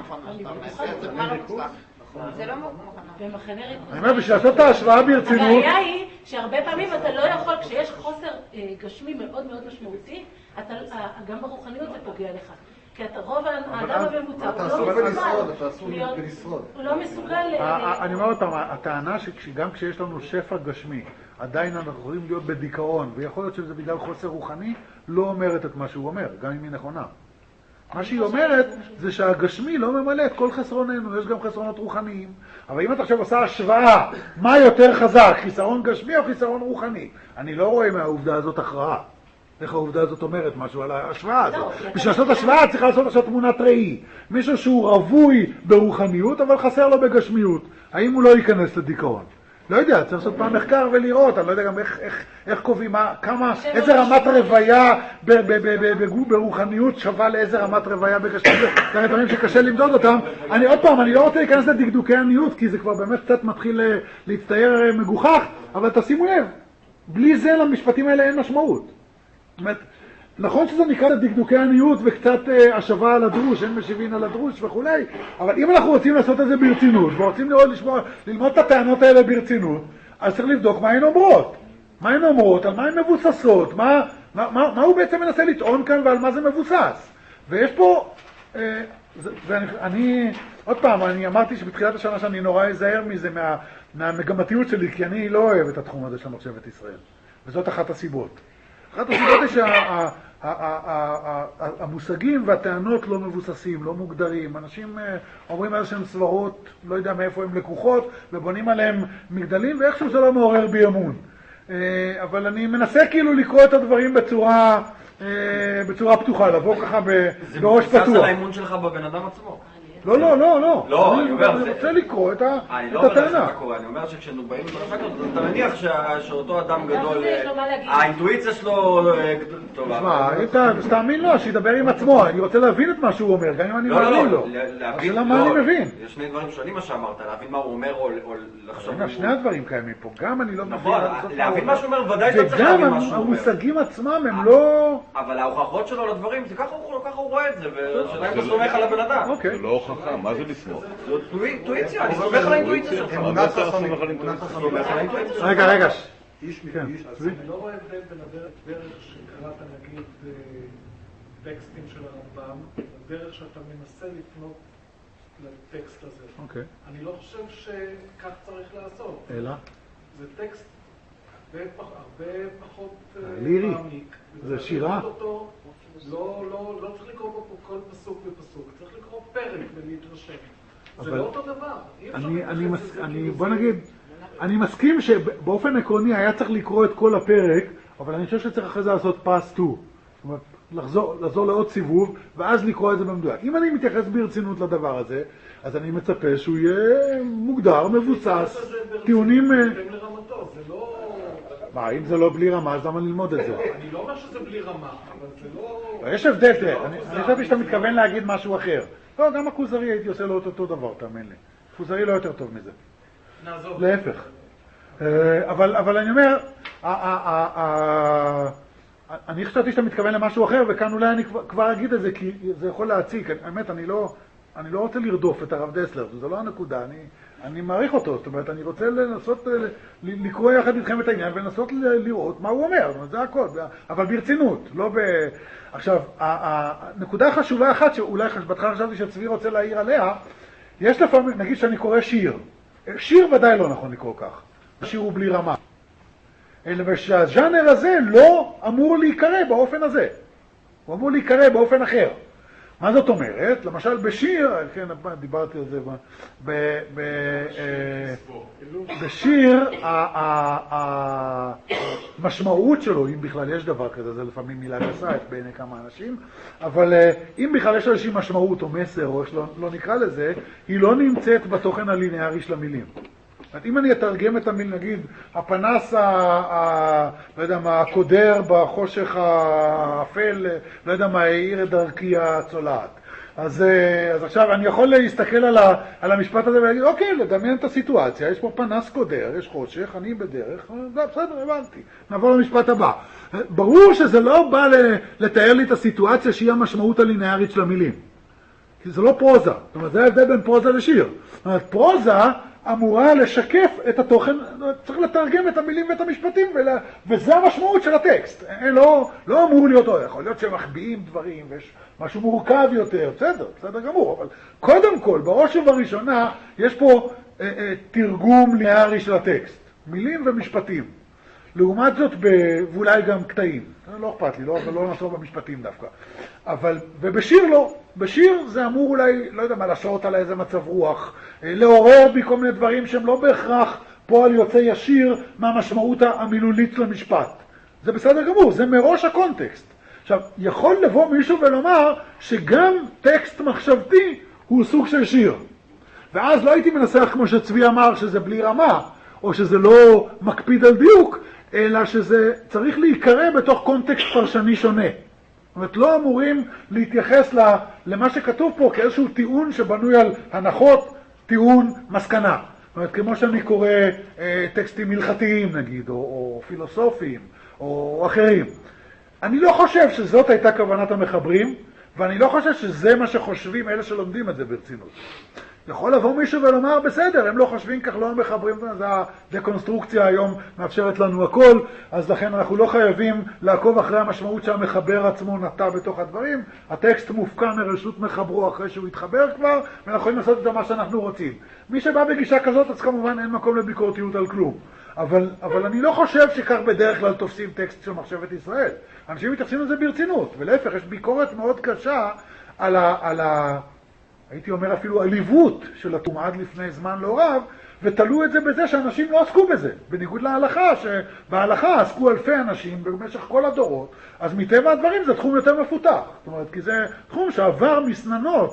זה לא
במחנה ריכוז.
אני אומר, בשביל לעשות את ההשוואה ברצינות...
הבעיה היא שהרבה פעמים אתה לא יכול, כשיש חוסר גשמי מאוד מאוד משמעותי, גם ברוחניות זה פוגע לך. כי אתה רוב האדם הממוצע, הוא לא מסוגל...
אני אומר אותם, הטענה שגם כשיש לנו שפע גשמי, עדיין אנחנו יכולים להיות בדיכאון, ויכול להיות שזה בגלל חוסר רוחני, לא אומרת את מה שהוא אומר, גם אם היא נכונה. מה שהיא אומרת זה שהגשמי לא ממלא את כל חסרוננו, יש גם חסרונות רוחניים. אבל אם אתה עכשיו עושה השוואה, מה יותר חזק, חיסרון גשמי או חיסרון רוחני? אני לא רואה מהעובדה הזאת הכרעה. איך העובדה הזאת אומרת משהו על ההשוואה הזאת. בשביל לעשות השוואה צריך לעשות עכשיו תמונת ראי. מישהו שהוא רווי ברוחניות אבל חסר לו בגשמיות. האם הוא לא ייכנס לדיכאון? לא יודע, צריך לעשות פעם מחקר ולראות, אני לא יודע גם איך, איך, איך קובעים, מה, כמה, איזה רמת רוויה ברוחניות שווה לאיזה רמת רוויה בגשמיות, זה דברים שקשה למדוד אותם. אני עוד פעם, אני לא רוצה להיכנס לדקדוקי עניות, כי זה כבר באמת קצת מתחיל להצטייר מגוחך, אבל תשימו לב, בלי זה למשפטים האלה אין משמעות. זאת אומרת, נכון שזה נקרא דקדוקי עניות וקצת אה, השוואה על הדרוש, אין משיבין על הדרוש וכולי, אבל אם אנחנו רוצים לעשות את זה ברצינות, ורוצים לראות, לשמוע, ללמוד את הטענות האלה ברצינות, אז צריך לבדוק מה הן אומרות. מה הן אומרות, על מה הן מבוססות, מה, מה, מה, מה הוא בעצם מנסה לטעון כאן ועל מה זה מבוסס. ויש פה, אה, זה, ואני, אני, עוד פעם, אני אמרתי שבתחילת השנה שאני נורא אזהר מזה, מה, מהמגמתיות שלי, כי אני לא אוהב את התחום הזה של מחשבת ישראל. וזאת אחת הסיבות. אחת הסיבות היא שהמושגים והטענות לא מבוססים, לא מוגדרים. אנשים אומרים איזשהם סברות, לא יודע מאיפה הם לקוחות, ובונים עליהם מגדלים, ואיכשהו זה לא מעורר בי אמון. אבל אני מנסה כאילו לקרוא את הדברים בצורה, בצורה פתוחה, לבוא ככה בראש פתוח.
זה מבוסס על האמון שלך בבן אדם עצמו.
לא, לא, לא, לא.
לא, אני אומר...
אני רוצה לקרוא את הטענה.
אני לא אומר לך מה קורה, אני אומר שכשאנו באים במשחק, אתה מניח שאותו אדם גדול... האינטואיציה שלו טובה.
תשמע, אז תאמין לו, שידבר עם עצמו. אני רוצה להבין את מה שהוא אומר, גם אם אני מאמין לו. השאלה מה אני מבין.
יש שני דברים שונים מה שאמרת, להבין מה הוא אומר או לחשוב...
שני הדברים קיימים פה, גם אני לא מבין...
נכון, להבין מה שהוא אומר, ודאי שאתה צריך להבין מה שהוא אומר.
וגם המושגים עצמם הם לא...
אבל ההוכחות שלו לדברים, זה ככה הוא רואה את זה, ושאלה אם אתה סומך על הבן אדם.
זה לא הוכחה, מה זה לסמוך?
זו אינטואיציה, אני סומך על האינטואיציה שלך.
אמונת חכמים.
רגע, רגע.
איש מגיש, אז אני לא רואה הבדל בין הדרך שקראת נגיד טקסטים של הרמב"ם, לדרך שאתה מנסה לפנות לטקסט הזה. אני לא חושב שכך צריך לעשות.
אלא?
זה טקסט הרבה פחות
לירי,
מעמיק.
זה שירה?
לא, לא, לא צריך לקרוא פה כל פסוק ופסוק, צריך לקרוא פרק ולהתרשם. זה לא אותו דבר.
אני, אני, מס, אני, בוא נגיד, אני מסכים שבאופן עקרוני היה צריך לקרוא את כל הפרק, אבל אני חושב שצריך אחרי זה לעשות פאס טו. זאת אומרת, לחזור, לחזור לעוד סיבוב, ואז לקרוא את זה במדויק. אם אני מתייחס ברצינות לדבר הזה, אז אני מצפה שהוא יהיה מוגדר, מבוסס, טיעונים...
זה לא...
מה, אם זה לא בלי רמה, אז למה ללמוד את זה?
אני לא אומר שזה בלי רמה, אבל זה לא...
יש הבדל, תראה, אני חושבת שאתה מתכוון להגיד משהו אחר. לא, גם הכוזרי הייתי עושה לו אותו דבר, תאמין לי. כוזרי לא יותר טוב מזה.
נעזוב.
להפך. אבל אני אומר, אני חשבתי שאתה מתכוון למשהו אחר, וכאן אולי אני כבר אגיד את זה, כי זה יכול להציק. האמת, אני לא... אני לא רוצה לרדוף את הרב דסלר, זה לא הנקודה, אני, אני מעריך אותו, זאת אומרת, אני רוצה לנסות לקרוא יחד איתכם את העניין ולנסות לראות מה הוא אומר, זה הכל, אבל ברצינות, לא ב... עכשיו, הנקודה החשובה אחת שאולי בהתחלה חשבתי שצבי רוצה להעיר עליה, יש לפעמים, נגיד שאני קורא שיר, שיר ודאי לא נכון לקרוא כך, שיר הוא בלי רמה, אלא שהז'אנר הזה לא אמור להיקרא באופן הזה, הוא אמור להיקרא באופן אחר. מה זאת אומרת? למשל בשיר, כן, דיברתי על זה, ב, ב, בשיר המשמעות שלו, אם בכלל יש דבר כזה, זה לפעמים מילה גסה בעיני כמה אנשים, אבל אם בכלל יש לו איזושהי משמעות או מסר, או איך לא נקרא לזה, היא לא נמצאת בתוכן הליניארי של המילים. אם אני אתרגם את המיל, נגיד, הפנס, לא יודע מה, הקודר בחושך האפל, לא יודע מה, העיר את דרכי הצולעת. אז, אז עכשיו אני יכול להסתכל על, ה, על המשפט הזה ולהגיד, אוקיי, לדמיין את הסיטואציה, יש פה פנס קודר, יש חושך, אני בדרך, זה בסדר, הבנתי. נעבור למשפט הבא. ברור שזה לא בא לתאר לי את הסיטואציה שהיא המשמעות הלינארית של המילים. כי זה לא פרוזה. זאת אומרת, זה ההבדל בין פרוזה לשיר. זאת אומרת, פרוזה אמורה לשקף את התוכן, צריך לתרגם את המילים ואת המשפטים, ולה, וזה המשמעות של הטקסט. לא, לא אמור להיות, יכול להיות שמחביאים דברים, ויש משהו מורכב יותר, בסדר, בסדר גמור, אבל קודם כל, בראש ובראשונה, יש פה אה, אה, תרגום ליניארי של הטקסט, מילים ומשפטים. לעומת זאת, ב... ואולי גם קטעים, לא אכפת לי, לא, אבל לא נעשור במשפטים דווקא. אבל, ובשיר לא, בשיר זה אמור אולי, לא יודע מה, לשעות על איזה מצב רוח, לעורר בי כל מיני דברים שהם לא בהכרח פועל יוצא ישיר מהמשמעות המילולית של המשפט. זה בסדר גמור, זה מראש הקונטקסט. עכשיו, יכול לבוא מישהו ולומר שגם טקסט מחשבתי הוא סוג של שיר. ואז לא הייתי מנסח כמו שצבי אמר שזה בלי רמה, או שזה לא מקפיד על דיוק, אלא שזה צריך להיקרא בתוך קונטקסט פרשני שונה. זאת אומרת, לא אמורים להתייחס למה שכתוב פה כאיזשהו טיעון שבנוי על הנחות, טיעון, מסקנה. זאת אומרת, כמו שאני קורא אה, טקסטים הלכתיים נגיד, או, או פילוסופיים, או אחרים. אני לא חושב שזאת הייתה כוונת המחברים, ואני לא חושב שזה מה שחושבים אלה שלומדים את זה ברצינות. יכול לבוא מישהו ולומר, בסדר, הם לא חושבים כך, לא מחברים, זה הדקונסטרוקציה היום מאפשרת לנו הכל, אז לכן אנחנו לא חייבים לעקוב אחרי המשמעות שהמחבר עצמו נטע בתוך הדברים, הטקסט מופקע מרשות מחברו אחרי שהוא התחבר כבר, ואנחנו יכולים לעשות את זה מה שאנחנו רוצים. מי שבא בגישה כזאת, אז כמובן אין מקום לביקורתיות על כלום. אבל, אבל אני לא חושב שכך בדרך כלל תופסים טקסט של מחשבת ישראל. אנשים מתייחסים לזה ברצינות, ולהפך, יש ביקורת מאוד קשה על ה... על ה הייתי אומר אפילו עליבות של הטומאה עד לפני זמן לא רב, ותלו את זה בזה שאנשים לא עסקו בזה. בניגוד להלכה, שבהלכה עסקו אלפי אנשים במשך כל הדורות, אז מטבע הדברים זה תחום יותר מפותח. זאת אומרת, כי זה תחום שעבר מסננות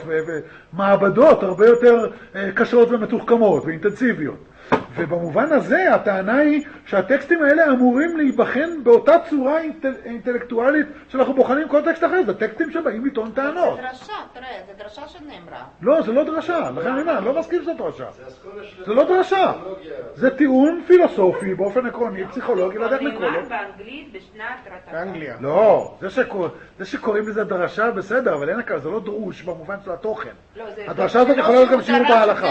ומעבדות הרבה יותר קשות ומתוחכמות ואינטנסיביות. ובמובן הזה הטענה היא שהטקסטים האלה אמורים להיבחן באותה צורה אינטל, אינטלקטואלית שאנחנו בוחנים כל טקסט אחר, זה טקסטים שבאים לטעון טענות.
זה דרשה, תראה, זה דרשה שנאמרה.
לא, זה לא דרשה, לכן אני אומר, לא מסכים שזאת דרשה. זה לא דרשה, זה טיעון פילוסופי באופן עקרוני, פסיכולוגי, לא יודעת לקרוא לו.
באנגלית בשנת
אנגליה. לא, זה שקוראים לזה דרשה בסדר, אבל אין הכלל, זה לא דרוש במובן של התוכן. הדרשה הזאת יכולה להיות גם שיעור בהלכה.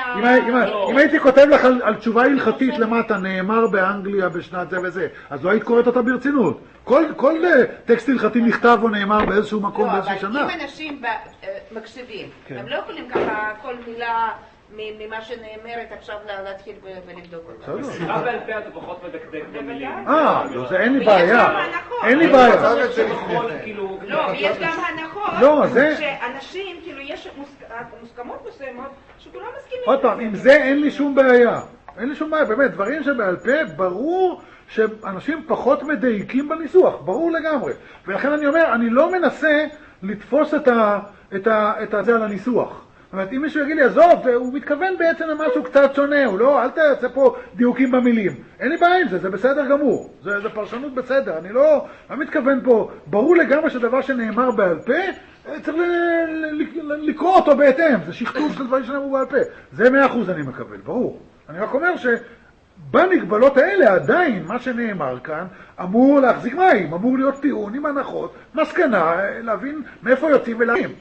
אם הייתי כותב לך על תשובה הלכתית למטה, נאמר באנגליה בשנת זה וזה, אז לא היית קוראת אותה ברצינות. כל, כל טקסט הלכתי נכתב או נאמר באיזשהו מקום, באיזושהי שנה.
לא, אבל אם אנשים מקשיבים, הם לא יכולים ככה כל מילה ממה שנאמרת עכשיו להתחיל ולבדוק אותה.
בשיחה בעל פה אתה פחות מדקדק במילים.
אה, זה אין לי בעיה. אין לי בעיה.
לא, יש גם הנחות שאנשים, כאילו, יש מוסכמות מסוימות שכולם מסכימים.
עוד פעם, עם זה אין לי שום בעיה. אין לי שום בעיה, באמת, דברים שבעל פה, ברור שאנשים פחות מדייקים בניסוח, ברור לגמרי. ולכן אני אומר, אני לא מנסה לתפוס את ה, את ה, את זה על הניסוח. זאת אומרת, אם מישהו יגיד לי, עזוב, הוא מתכוון בעצם למשהו קצת שונה, הוא לא, אל תעשה פה דיוקים במילים. אין לי בעיה עם זה, זה בסדר גמור. זה, זה פרשנות בסדר, אני לא, לא מתכוון פה, ברור לגמרי שדבר שנאמר בעל פה, צריך לקרוא אותו בהתאם, זה שכתוב של דברים שנאמרו בעל פה. זה מאה אחוז אני מקבל, ברור. אני רק אומר שבמגבלות האלה עדיין מה שנאמר כאן אמור להחזיק מים, אמור להיות טיעון עם הנחות, מסקנה, להבין מאיפה יוצאים ולהבין.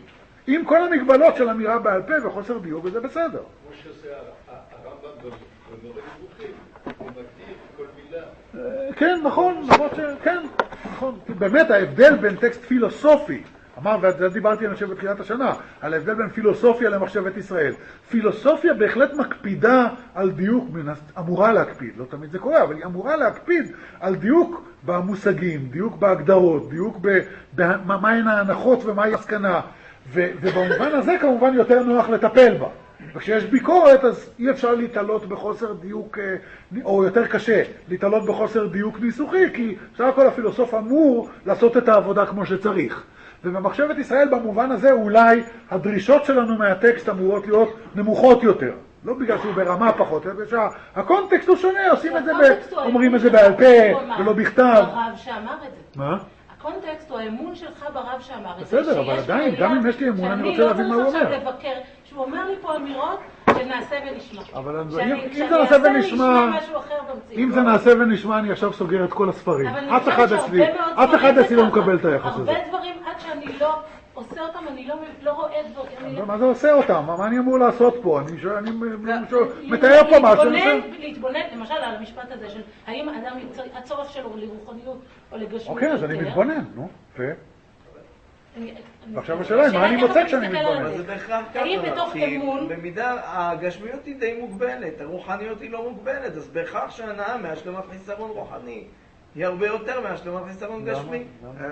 עם כל המגבלות של אמירה בעל פה וחוסר דיוק, וזה בסדר.
כמו שעושה הרמב"ם במורה נבוכים, הוא מגדיר כל מילה.
כן, נכון, למרות ש... כן, נכון. באמת ההבדל בין טקסט פילוסופי, אמר, וזה דיברתי אני חושב בתחילת השנה, על ההבדל בין פילוסופיה למחשבת ישראל. פילוסופיה בהחלט מקפידה על דיוק, אמורה להקפיד, לא תמיד זה קורה, אבל היא אמורה להקפיד על דיוק במושגים, דיוק בהגדרות, דיוק במהן ההנחות ומהי הסכנה, ובמובן הזה כמובן יותר נוח לטפל בה. וכשיש ביקורת אז אי אפשר להתעלות בחוסר דיוק, או יותר קשה, להתעלות בחוסר דיוק ניסוחי, כי בסך הכל הפילוסוף אמור לעשות את העבודה כמו שצריך. ובמחשבת ישראל במובן הזה אולי הדרישות שלנו מהטקסט אמורות להיות נמוכות יותר. לא בגלל שהוא ברמה פחות, אלא בגלל שהקונטקסט הוא שונה, עושים את זה, אומרים את זה בעל פה ולא בכתב.
הרב שאמר את זה.
מה?
הקונטקסט הוא האמון שלך ברב שאמר את
זה. בסדר, אבל עדיין, גם אם יש לי אמון, אני רוצה להבין מה הוא אומר.
שאני לא צריך עכשיו לבקר, שהוא אומר לי פה אמירות שנעשה ונשמע.
אבל אם זה נעשה ונשמע, אם זה נעשה ונשמע, אני עכשיו סוגר את כל הספרים. אף אחד אצלי, אף אחד אצלי לא מקבל את היחס הזה.
הרבה דברים עד שאני לא עושה אותם, אני לא רואה דברים.
מה זה עושה אותם? מה אני אמור לעשות פה? אני מתאר פה משהו.
להתבונן, למשל, על המשפט הזה של האם האדם הצורך שלו לרוחניות או לגשמיות.
אוקיי, אז אני מתבונן, נו, ו... ועכשיו השאלה היא, מה אני מוצא כשאני מתבונן?
אבל זה בהכרח ככה, כי במידה הגשמיות היא די מוגבלת, הרוחניות היא לא מוגבלת, אז בהכרח שהנאה מהשלמת חיסרון רוחני היא הרבה יותר מהשלמת חיסרון גשמי.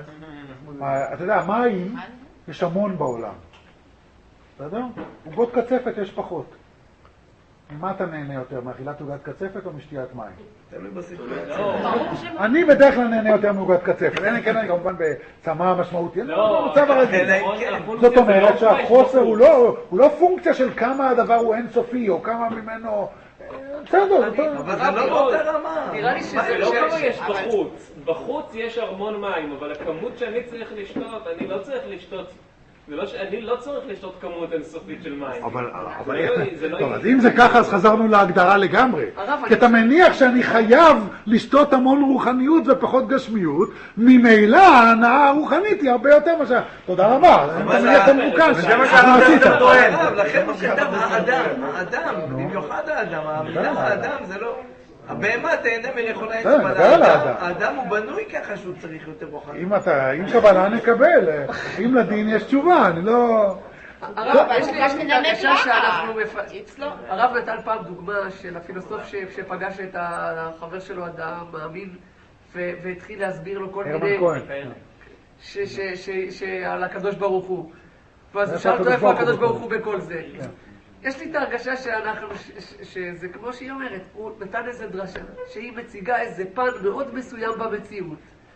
אתה יודע, מים יש המון בעולם. בסדר? עוגות קצפת יש פחות. ממה אתה נהנה יותר? מאכילת עוגת קצפת או משתיית מים?
תלוי בסיטואציה.
אני בדרך כלל נהנה יותר מעוגת קצפת. אין כן, אני כמובן בצמא משמעותי. לא, במצב הרגיל. זאת אומרת שהחוסר הוא לא פונקציה של כמה הדבר הוא אינסופי, או כמה ממנו... בסדר,
אבל זה לא באותה רמה.
נראה לי שזה לא כמה יש בחוץ. בחוץ יש המון מים, אבל הכמות שאני צריך לשתות, אני לא צריך לשתות. אני לא צריך לשתות כמות אינסופית של מים.
אבל, טוב, אז אם זה ככה, אז חזרנו להגדרה לגמרי. כי אתה מניח שאני חייב לשתות המון רוחניות ופחות גשמיות, ממילא ההנאה הרוחנית היא הרבה יותר מה ש... תודה רבה, אתה מניח את המבוקש.
זה מה שאתה טוען. לכן האדם, האדם, במיוחד האדם, המילה האדם זה לא... הבהמה תהנה מלאכול העץ, אבל האדם הוא בנוי ככה שהוא צריך יותר רוחני.
אם אתה, אם קבלה נקבל, אם לדין יש תשובה, אני לא...
הרב, יש לי הרגשה שאנחנו... הרב נתן פעם דוגמה של הפילוסוף שפגש את החבר שלו, אדם מאמין, והתחיל להסביר לו כל מיני...
הרמן כהן.
שעל הקדוש ברוך הוא. ואז הוא שאל אותו איפה הקדוש ברוך הוא בכל זה. יש לי את ההרגשה שאנחנו, שזה כמו שהיא אומרת, הוא נתן איזה דרשה, שהיא מציגה איזה פן מאוד מסוים במציאות.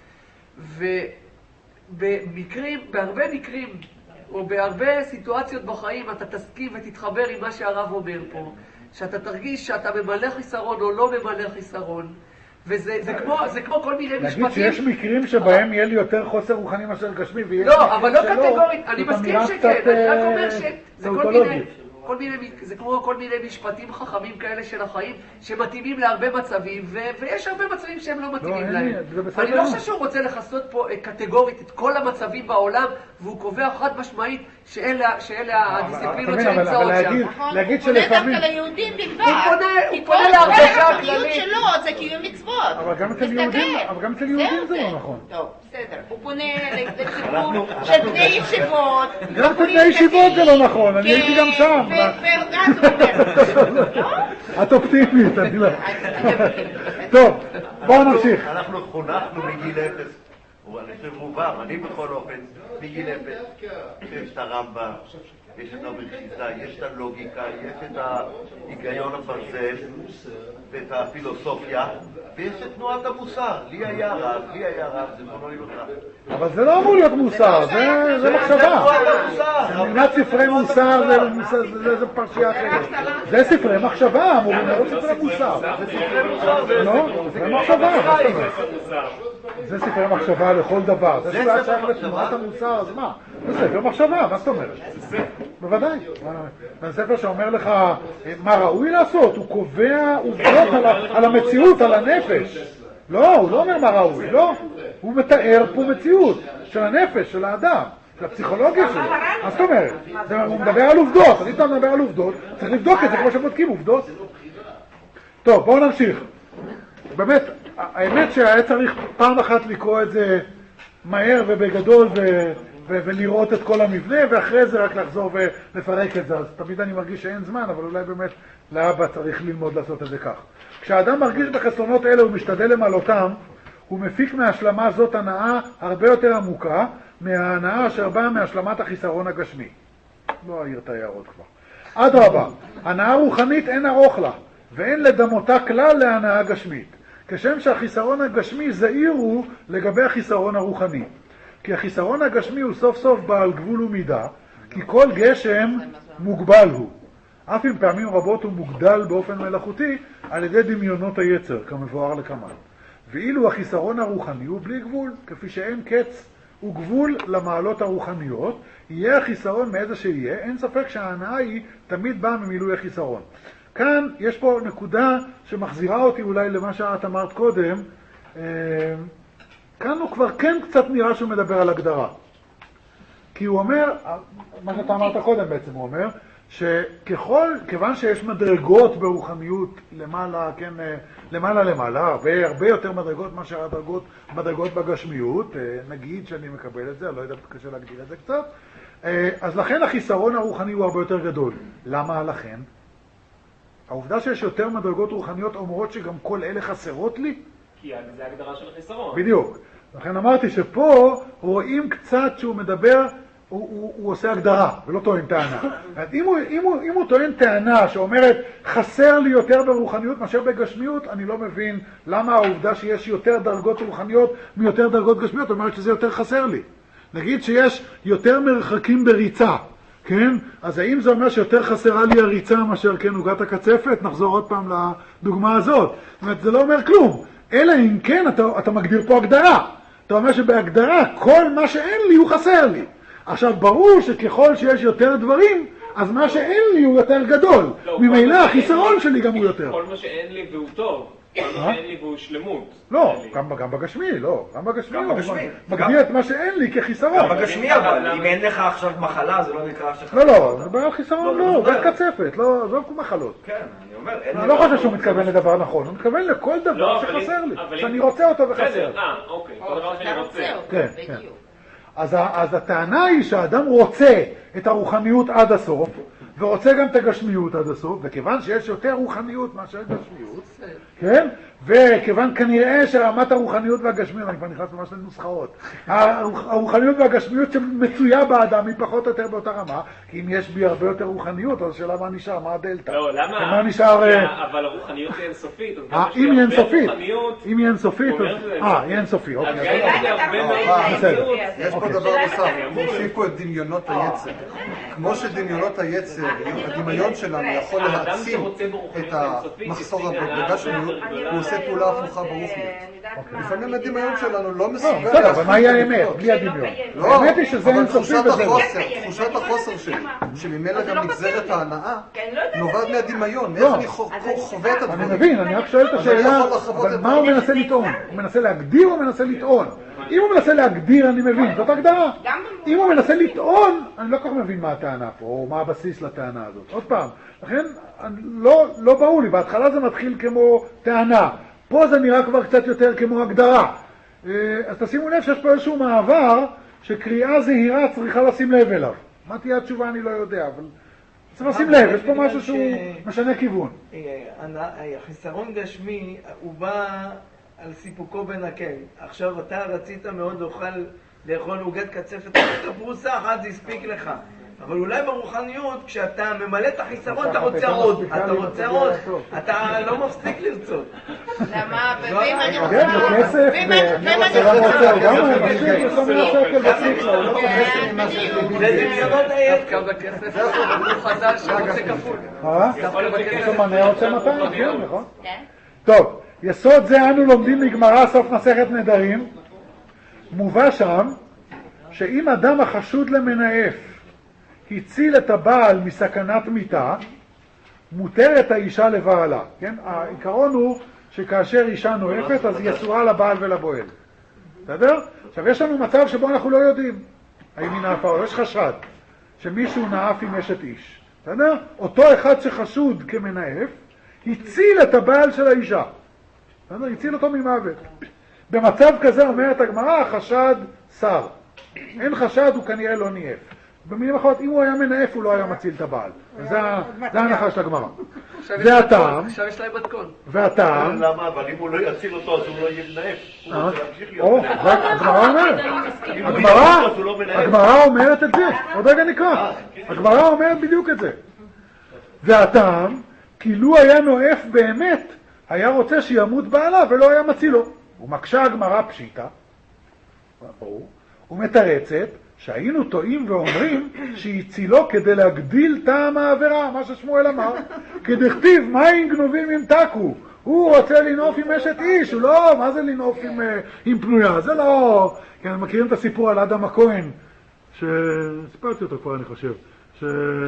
ובמקרים, בהרבה מקרים, או בהרבה סיטואציות בחיים, אתה תסכים ותתחבר עם מה שהרב אומר פה, שאתה תרגיש שאתה ממלא חיסרון או לא ממלא חיסרון, וזה זה כמו, זה כמו כל מיני משפטים.
להגיד שיש מקרים שבהם יהיה לי יותר חוסר רוחני מאשר גשמי, ויש
לא, אבל לא קטגורית, אני מסכים שכן, אני רק אומר שזה כל מיני... כל מיני, זה כמו כל מיני משפטים חכמים כאלה של החיים שמתאימים להרבה מצבים, ו- ויש הרבה מצבים שהם לא מתאימים להם. אני לא חושב שהוא רוצה לחסות פה קטגורית את כל המצבים בעולם, והוא קובע חד משמעית שאלה, שאלה הדיסציפלינות שנמצאות שם.
להגיד
שלפעמים... הוא פונה דווקא ליהודים בלבד. כי כל החיות שלו זה קיום מצוות.
אבל גם אצל יהודים זה לא נכון.
טוב, בסדר. הוא פונה לציבור של בני ישיבות.
גם אצל בני ישיבות זה לא נכון, אני הייתי גם שם. את אופטימית, אני לא... טוב, בואו נמשיך.
אנחנו חונכנו מגיל אפס, אני חושב רובם, אני בכל אופן, מגיל אפס, יש את הרמב"ם, יש את הברכיזה, יש את הלוגיקה, יש את ההיגיון הברזל, ואת הפילוסופיה, ויש את תנועת המוסר. לי היה רב, לי היה רב, זה בוא נולי לך.
אבל זה לא אמור להיות מוסר, זה מחשבה. נלמד ספרי מוסר, זה פרשייה אחרת. זה ספרי מחשבה, אמורים להיות ספרי מוסר.
זה ספרי מוסר, זה
ספרי מחשבה. זה ספרי מחשבה לכל דבר. זה שהוא היה שייך לתנועת המוסר, אז מה? זה ספר מחשבה, מה זאת אומרת? בוודאי. זה ספר שאומר לך מה ראוי לעשות, הוא קובע עובדות על המציאות, על הנפש. לא, הוא לא אומר מה ראוי, לא. הוא מתאר פה מציאות של הנפש, של האדם. של הפסיכולוגיה שלו. מה זאת אומרת? הוא מדבר על עובדות, אני אתה מדבר על עובדות, צריך לבדוק את זה כמו שבודקים עובדות. טוב, בואו נמשיך. באמת, האמת שהיה צריך פעם אחת לקרוא את זה מהר ובגדול ו... ו- ולראות את כל המבנה, ואחרי זה רק לחזור ולפרק את זה. אז תמיד אני מרגיש שאין זמן, אבל אולי באמת לאבא צריך ללמוד לעשות את זה כך. כשאדם מרגיש בחסרונות אלה ומשתדל למעלותם, הוא מפיק מהשלמה זאת הנאה הרבה יותר עמוקה מההנאה אשר באה מהשלמת החיסרון הגשמי. לא אעיר את ההערות כבר. אדרבה, הנאה רוחנית אין ארוך לה, ואין לדמותה כלל להנאה גשמית. כשם שהחיסרון הגשמי זהיר הוא לגבי החיסרון הרוחני. כי החיסרון הגשמי הוא סוף סוף בעל גבול ומידה, כי כל גשם מוגבל הוא. אף אם פעמים רבות הוא מוגדל באופן מלאכותי על ידי דמיונות היצר, כמבואר לקמן. ואילו החיסרון הרוחני הוא בלי גבול, כפי שאין קץ וגבול למעלות הרוחניות, יהיה החיסרון מאיזה שיהיה, אין ספק שההנאה היא תמיד באה ממילוי החיסרון. כאן יש פה נקודה שמחזירה אותי אולי למה שאת אמרת קודם, כאן הוא כבר כן קצת נראה שהוא מדבר על הגדרה. כי הוא אומר, מה שאתה אמרת קודם בעצם, הוא אומר, שככל, כיוון שיש מדרגות ברוחניות למעלה, כן, למעלה למעלה, הרבה, הרבה יותר מדרגות מאשר הדרגות, מדרגות בגשמיות, נגיד שאני מקבל את זה, אני לא יודע, קשה להגדיר את זה קצת, אז לכן החיסרון הרוחני הוא הרבה יותר גדול. למה לכן? העובדה שיש יותר מדרגות רוחניות אומרות שגם כל אלה חסרות לי?
כי זה הגדרה של החיסרון.
בדיוק. לכן אמרתי שפה רואים קצת שהוא מדבר, הוא, הוא, הוא עושה הגדרה, ולא טוען טענה. אם הוא, אם הוא, אם הוא טוען טענה שאומרת, חסר לי יותר ברוחניות מאשר בגשמיות, אני לא מבין למה העובדה שיש יותר דרגות רוחניות מיותר דרגות גשמיות, אומרת שזה יותר חסר לי. נגיד שיש יותר מרחקים בריצה, כן? אז האם זה אומר שיותר חסרה לי הריצה מאשר כן עוגת הקצפת? נחזור עוד פעם לדוגמה הזאת. זאת אומרת, זה לא אומר כלום. אלא אם כן, אתה, אתה מגדיר פה הגדרה. אתה אומר שבהגדרה, כל מה שאין לי הוא חסר לי. עכשיו, ברור שככל שיש יותר דברים, אז מה שאין לי הוא יותר גדול.
לא,
ממילא החיסרון שלי גם הוא יותר.
כל מה שאין לי והוא טוב. כל מה שאין לי והוא שלמות.
לא, גם, גם בגשמי, לא. גם בגשמי. גם בגשמי. מגדיר את מה שאין לי כחיסרון.
גם בגשמי אבל, אם אין לך עכשיו מחלה, זה לא נקרא שחסר.
לא, לא, זה בעיה חיסרון, לא, זה קצפת, לא, זה מחלות.
כן, אני אומר,
אני לא חושב שהוא מתכוון לדבר נכון, הוא מתכוון לכל דבר שחסר לי, שאני רוצה אותו וחסר.
אה, אוקיי, כל דבר שאני רוצה.
כן, כן. אז הטענה היא שהאדם רוצה את הרוחניות עד הסוף, ורוצה גם את הגשמיות עד הסוף, וכיוון שיש יותר רוחניות מאשר גשמיות, כן? וכיוון כנראה שרמת הרוחניות והגשמיות, אני כבר נכנס ממש לנוסחאות, הרוחניות והגשמיות שמצויה באדם היא פחות או יותר באותה רמה, כי אם יש בי הרבה יותר רוחניות, אז שאלה מה נשאר, מה הדלתא?
לא, למה?
מה נשאר?
אבל הרוחניות היא אינסופית,
אם היא אינסופית, אם היא אינסופית, אה, היא אינסופית, אוקיי.
יש פה דבר נוסף, מוסיף פה את דמיונות היצר. כמו שדמיונות היצר, הדמיון שלנו יכול להעצים את המחסור בגשמיות, הוא עושה פעולה הפוכה ברוחניות. לפעמים הדמיון שלנו לא מסוגל...
בסדר, אבל מהי האמת? בלי הדמיון. האמת היא שזה אינסופי וזהו.
תחושת החוסר שלי, שממילא גם נגזרת ההנאה, נובעת מהדמיון. איך אני חווה את הדברים?
אני מבין, אני רק שואל את השאלה, אבל מה הוא מנסה לטעון? הוא מנסה להגדיר או מנסה לטעון? אם הוא מנסה להגדיר, אני מבין, זאת הגדרה. אם הוא מנסה לטעון, אני לא כל כך מבין מה הטענה פה, או מה הבסיס לטענה הזאת. עוד פעם, לכן, לא, לא ברור לי, בהתחלה זה מתחיל כמו טענה. פה זה נראה כבר קצת יותר כמו הגדרה. אז תשימו לב שיש פה איזשהו מעבר, שקריאה זהירה צריכה לשים לב אליו. מה תהיה התשובה אני לא יודע, אבל צריך לשים לב, יש פה משהו שהוא משנה כיוון.
החיסרון גשמי, הוא בא על סיפוקו בנקל. עכשיו אתה רצית מאוד לאכול, לאכול עוגת קצפת, פרוסה אחת זה הספיק לך. אבל אולי ברוחניות, כשאתה ממלא את החיסרון, אתה רוצה עוד, אתה רוצה עוד, אתה לא מפסיק לרצות.
למה? ואם אני רוצה...
כן, זה כסף, ואני רוצה גם אני מפסיק לשמונה שקל בציק לו, לא
זה דמיונות היצר. בכסף, זה הוא חז"ל שרוצה כפול.
אה? שמנה רוצה מאתיים, כן, נכון? טוב, יסוד זה אנו לומדים מגמרא סוף מסכת נדרים, מובא שם שאם אדם החשוד למנאף הציל את הבעל מסכנת מיתה, מותרת האישה לבעלה. כן? העיקרון הוא שכאשר אישה נואפת, אז היא אסורה לבעל ולבועל. בסדר? עכשיו, יש לנו מצב שבו אנחנו לא יודעים. האם היא נאפה או יש חשד שמישהו נאף עם אשת איש. בסדר? אותו אחד שחשוד כמנאף, הציל את הבעל של האישה. בסדר? הציל אותו ממוות. במצב כזה אומרת הגמרא, החשד שר. אין חשד, הוא כנראה לא ניאף. במילים אחרות, אם הוא היה מנאף, הוא לא היה מציל את הבעל. זה ההנחה של הגמרא. זה הטעם.
עכשיו יש להם מתכון.
והטעם.
למה? אבל אם הוא לא יציל אותו, אז הוא לא יהיה מנאף. הוא רוצה להמשיך להיות מנאף.
הגמרא אומרת. הגמרא אומרת את זה. עוד רגע נקרא. הגמרא אומרת בדיוק את זה. והטעם, כאילו היה נואף באמת, היה רוצה שימות בעלה ולא היה מציל לו. הוא מקשה הגמרא פשיטה. ברור. הוא מתרצת. שהיינו טועים ואומרים שהצילו כדי להגדיל טעם העבירה, מה ששמואל אמר, כדכתיב מים גנובים ימתקו, הוא רוצה לנעוף עם אשת איש, הוא לא, מה זה לנעוף עם, עם פנויה, זה לא, כי אנחנו מכירים את הסיפור על אדם הכהן, שסיפרתי אותו כבר אני חושב, ש...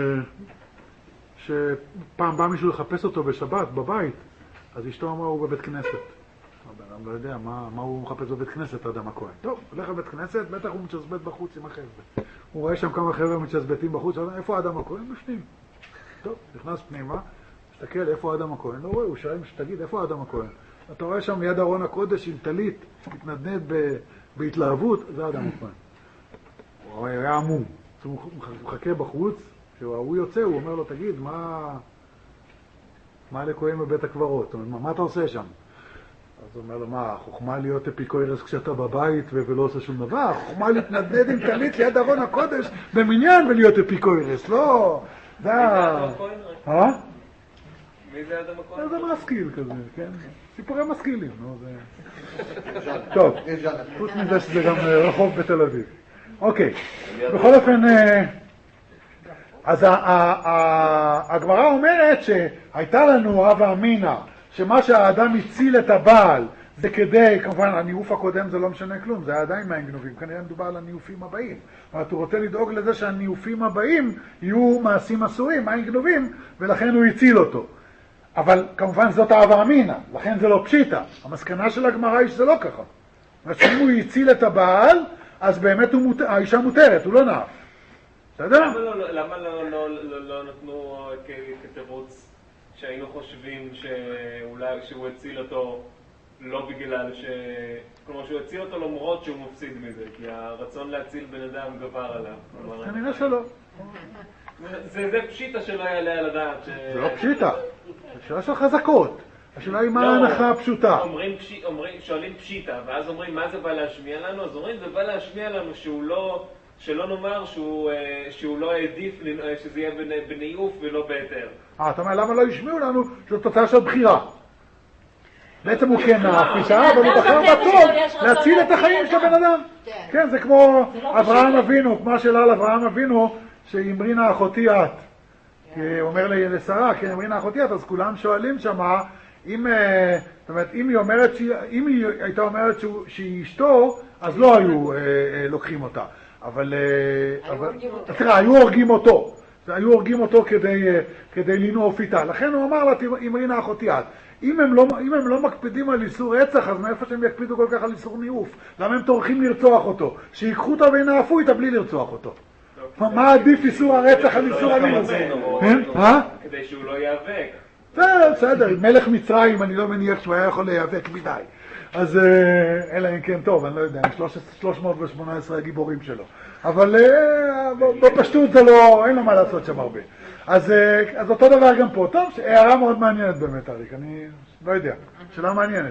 שפעם בא מישהו לחפש אותו בשבת בבית, אז אשתו אמרה הוא בבית כנסת. אני לא יודע מה, מה הוא מחפש בבית כנסת, אדם הכהן. טוב, הולך לבית כנסת, בטח הוא מתשזבט בחוץ עם החבר'ה. הוא רואה שם כמה חבר'ה מתשזבטים בחוץ, הוא אומר, איפה אדם הכהן? בפנים. טוב, נכנס פנימה, מסתכל, איפה אדם הכהן? לא רואה, הוא שואל, תגיד, איפה אדם הכהן? אתה רואה שם מיד ארון הקודש עם טלית, מתנדנד בהתלהבות, זה אדם הכהן. הוא היה עמום. הוא מחכה בחוץ, כשהוא יוצא, הוא אומר לו, תגיד, מה, מה לכהן בבית הקברות? מה, מה אתה עושה שם? אז הוא אומר לו, מה, חוכמה להיות אפיקוירס כשאתה בבית ולא עושה שום דבר? חוכמה להתנדנד עם טלית ליד ארון הקודש במניין ולהיות אפיקוירס, לא... זה ה... אה?
מי זה אדם הכהן?
זה משכיל כזה, כן? סיפורי משכילים, נו, זה... טוב, חוץ מזה שזה גם רחוב בתל אביב. אוקיי, בכל אופן... אז הגמרא אומרת שהייתה לנו רבא אמינא, שמה שהאדם הציל את הבעל זה כדי, כמובן הניאוף הקודם זה לא משנה כלום, זה היה עדיין מים גנובים, כנראה מדובר על הניאופים הבאים. אבל הוא רוצה לדאוג לזה שהניאופים הבאים יהיו מעשים אסורים, מים גנובים, ולכן הוא הציל אותו. אבל כמובן זאת רבא אמינא, לכן זה לא פשיטה. המסקנה של הגמרא היא שזה לא ככה. אם הוא הציל את הבעל, אז באמת מות... האישה מותרת, הוא לא נאף. בסדר?
למה לא, למה לא, לא, לא, לא נתנו כתירוץ שהיינו חושבים שאולי שהוא הציל אותו לא בגלל ש... כלומר שהוא הציל אותו למרות שהוא מפסיד מזה, כי הרצון להציל בן אדם גבר עליו.
כנראה שלא.
זה, זה פשיטה שלא יעלה על הדעת. ש...
זה לא פשיטה, זה שאלה של חזקות. השאלה היא מה ההנחה הפשוטה.
אומרים, פש... אומרים, שואלים פשיטה, ואז אומרים מה זה בא להשמיע לנו? אז אומרים זה בא להשמיע לנו שהוא לא... שלא נאמר שהוא, שהוא לא העדיף שזה יהיה בניאוף ולא בהיתר.
אה, אתה אומר, למה לא ישמיעו לנו שזו תוצאה של בחירה? בעצם הוא כן נאפישה, אבל הוא בחר בטוב להציל את החיים של הבן אדם. כן, זה כמו אברהם אבינו, כמו השאלה על אברהם אבינו, שאמרינה אחותי את. הוא אומר לשרה, כן, אמרינה אחותי את, אז כולם שואלים שמה, אם, זאת אומרת, אם היא אומרת, אם היא הייתה אומרת שהיא אשתו, אז לא היו לוקחים אותה. אבל, תראה, היו הורגים אותו, היו הורגים אותו כדי לנעוף איתה, לכן הוא אמר לה, אמרינה אחותי את, אם הם לא מקפידים על איסור רצח, אז מאיפה שהם יקפידו כל כך על איסור ניאוף? למה הם טורחים לרצוח אותו? שיקחו אותה וינאפו איתה בלי לרצוח אותו. מה עדיף איסור הרצח על איסור הניאוף?
כדי שהוא לא ייאבק.
בסדר, מלך מצרים, אני לא מניח שהוא היה יכול להיאבק מדי. אז אלא אם כן טוב, אני לא יודע, שלוש מאות ושמונה עשרה הגיבורים שלו. אבל בפשטות זה לא, אין לו מה לעשות שם הרבה. אז אותו דבר גם פה. טוב, הערה מאוד מעניינת באמת, אריק, אני לא יודע, שאלה מעניינת.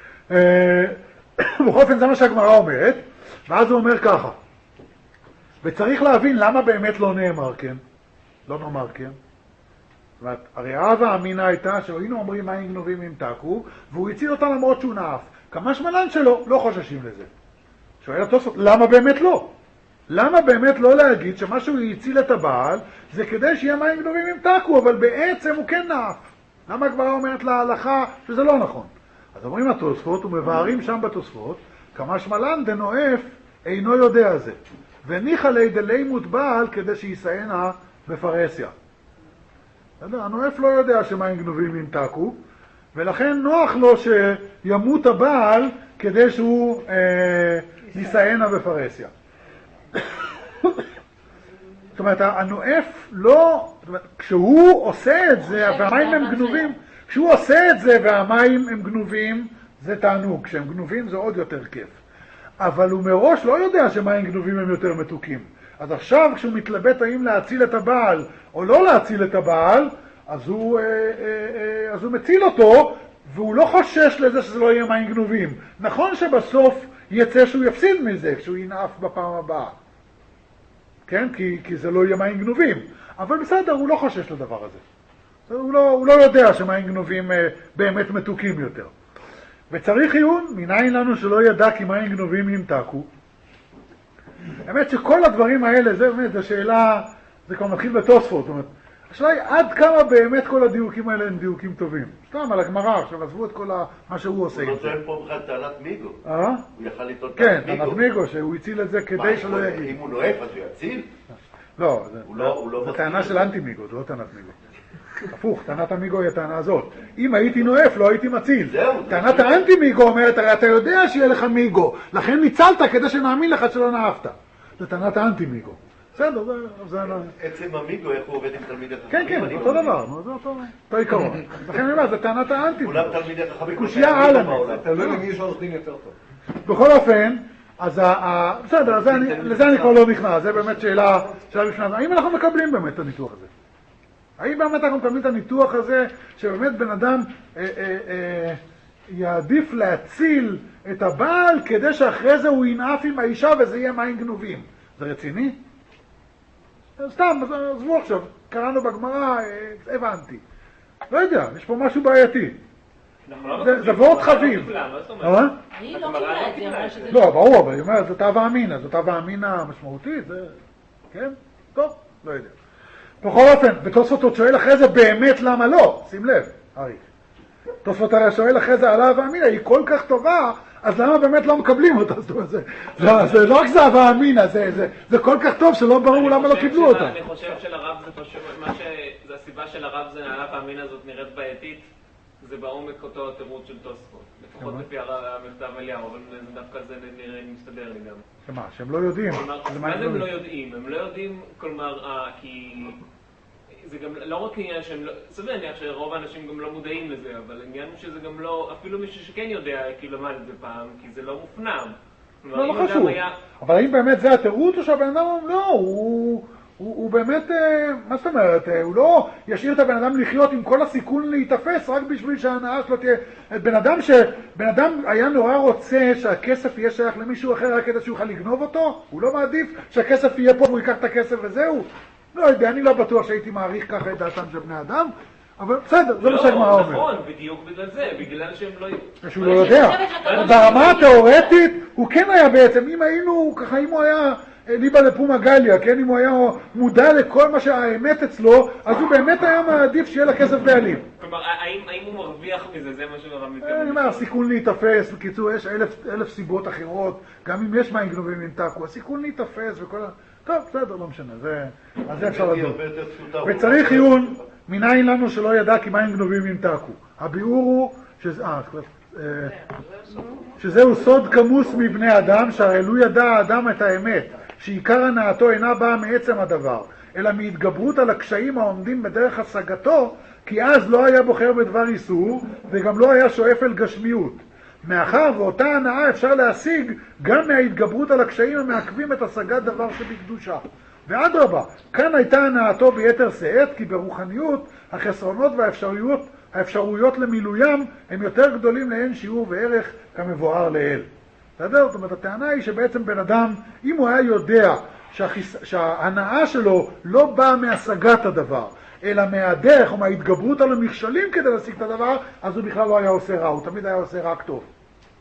בכל אופן זה מה שהגמרא אומרת, ואז הוא אומר ככה, וצריך להבין למה באמת לא נאמר כן, לא נאמר כן. זאת אומרת, הרי רבא אמינא הייתה שהיינו אומרים מים גנובים ימתקו, והוא הציל אותה למרות שהוא נאף. כמה שמלן שלו, לא חוששים לזה. שואל התוספות, למה באמת לא? למה באמת לא להגיד שמה שהוא הציל את הבעל, זה כדי שיהיה מים גנובים ימתקו, אבל בעצם הוא כן נאף. למה הגמרא אומרת להלכה שזה לא נכון? אז אומרים התוספות, ומבארים שם בתוספות, כמה שמלן דנואף אינו יודע זה. וניחא ליה דלימות בעל כדי שיסענה בפרהסיה. הנואף לא יודע שמים גנובים ימתקו, ולכן נוח לו שימות הבעל כדי שהוא אה, נישאנה בפרהסיה. זאת אומרת, הנואף לא, זאת אומרת, כשהוא עושה את זה והמים הם גנובים, כשהוא עושה את זה והמים הם גנובים, זה תענוג. כשהם גנובים זה עוד יותר כיף. אבל הוא מראש לא יודע שמים גנובים הם יותר מתוקים. אז עכשיו כשהוא מתלבט האם להציל את הבעל או לא להציל את הבעל, אז הוא, אה, אה, אה, אז הוא מציל אותו, והוא לא חושש לזה שזה לא יהיה מים גנובים. נכון שבסוף יצא שהוא יפסיד מזה כשהוא ינעף בפעם הבאה. כן? כי, כי זה לא יהיה מים גנובים. אבל בסדר, הוא לא חושש לדבר הזה. הוא לא, הוא לא יודע שמים גנובים אה, באמת מתוקים יותר. וצריך עיון, מניין לנו שלא ידע כי מים גנובים ימתקו. האמת שכל הדברים האלה, זה באמת, זו שאלה, זה כבר מתחיל בתוספות. זאת אומרת, השאלה היא עד כמה באמת כל הדיוקים האלה הם דיוקים טובים. סתם על הגמרא, עכשיו עזבו את כל מה שהוא עושה.
הוא לא טוען פה בכלל טענת מיגו.
אה?
הוא יכל לטעון טענת מיגו.
כן, טענת מיגו, שהוא הציל את זה כדי שלא יגיד.
אם הוא נואף אז הוא יציל?
לא, זו טענה של אנטי מיגו, זו לא טענת מיגו. הפוך, טענת המיגו היא הטענה הזאת. אם הייתי נואף, לא הייתי מציל. טענת האנטי מיגו אומרת, הרי אתה יודע שיהיה לך מיגו, לכן ניצלת כדי שנאמין לך שלא נאהבת. זה טענת האנטי מיגו. בסדר, זה...
עצם המיגו, איך הוא עובד עם תלמידי חכמים?
כן, כן, זה אותו דבר, זה אותו עיקרון. לכן אני אומר, זה טענת האנטי מיגו.
כולם תלמידי חכמים.
קושיה הלאה.
תלוי למי יש עורך דין יותר טוב.
בכל אופן, אז בסדר, לזה אני כבר לא נכנס, זה באמת שאלה בפני. האם אנחנו מקבלים באמת את הניתוח הזה? האם באמת אנחנו מקבלים את הניתוח הזה, שבאמת בן אדם אה, אה, אה, יעדיף להציל את הבעל, כדי שאחרי זה הוא ינעף עם האישה וזה יהיה מים גנובים? זה רציני? סתם, עזבו עכשיו, קראנו בגמרא, אה, הבנתי. לא יודע, יש פה משהו בעייתי. זה וורט חביב.
אני לא קיבלה את זה, אמרה שזה...
לא, ברור, אבל היא אומרת, זאת אהבה אמינה, זאת אהבה אמינה משמעותית, זה... כן? טוב, לא יודע. בכל אופן, בתוספות עוד שואל אחרי זה באמת למה לא, שים לב, ארי. תוספות הרי שואל אחרי זה על אהבה אמינה, היא כל כך טובה, אז למה באמת לא מקבלים אותה? זאת אומרת, זה לא רק זה אהבה אמינה, זה כל כך טוב שלא ברור למה לא קיבלו אותה.
אני חושב שלרב זה פשוט, זה הסיבה של הרב זה אהבה אמינה הזאת נראית בעייתית, זה בעומק אותו התירוץ של תוספות. לפחות לפי המכתב אליהו, אבל דווקא זה נראה מסתדר לי גם.
שמה, שהם לא יודעים.
מה זה הם לא יודעים? הם לא יודעים, כלומר, כי זה גם לא רק עניין שהם לא... סביר להניח שרוב האנשים גם לא מודעים לזה, אבל העניין הוא שזה גם לא... אפילו מישהו שכן יודע, כי למד את זה פעם, כי זה לא מופנם.
לא, לא חשוב. אבל האם באמת זה התירוץ או שהבן אדם... לא, הוא... הוא, הוא באמת, מה זאת אומרת, הוא לא ישאיר את הבן אדם לחיות עם כל הסיכון להתאפס רק בשביל שההנאה שלו תהיה... בן אדם שבן אדם היה נורא רוצה שהכסף יהיה שייך למישהו אחר רק כדי שהוא יוכל לגנוב אותו, הוא לא מעדיף שהכסף יהיה פה והוא ייקח את הכסף וזהו. לא יודע, אני לא בטוח שהייתי מעריך ככה את דעתם של בני אדם, אבל בסדר, זה מה שהגמרא אומר.
נכון, בדיוק בגלל זה, בגלל שהם לא...
שהוא לא יודע. ברמה התיאורטית הוא כן היה בעצם, אם היינו, ככה אם הוא היה... ליבה לפומה גליה, כן? אם הוא היה מודע לכל מה שהאמת אצלו, אז הוא באמת היה מעדיף שיהיה לה כסף בעלים.
כלומר, האם הוא מרוויח מזה? זה מה שהרב מתכוון.
אני אומר, הסיכון להתאפס, בקיצור, יש אלף סיבות אחרות, גם אם יש מים גנובים ימתקו, הסיכון להתאפס וכל ה... טוב, בסדר, לא משנה, אז זה אפשר לדון. וצריך עיון, מניין לנו שלא ידע כי מים גנובים ימתקו. הביאור הוא, שזהו סוד כמוס מבני אדם, שהרי לו ידע האדם את האמת, שעיקר הנאתו אינה באה מעצם הדבר, אלא מהתגברות על הקשיים העומדים בדרך השגתו, כי אז לא היה בוחר בדבר איסור, וגם לא היה שואף אל גשמיות. מאחר ואותה הנאה אפשר להשיג גם מההתגברות על הקשיים המעכבים את השגת דבר שבקדושה. ואדרבה, כאן הייתה הנאתו ביתר שאת, כי ברוחניות החסרונות והאפשרויות האפשרויות למילוים הם יותר גדולים לאין שיעור וערך כמבואר לאל. בסדר? זאת אומרת, הטענה היא שבעצם בן אדם, אם הוא היה יודע שהחיס... שההנאה שלו לא באה מהשגת הדבר, אלא מהדרך או מההתגברות על המכשלים כדי להשיג את הדבר, אז הוא בכלל לא היה עושה רע, הוא תמיד היה עושה רק טוב.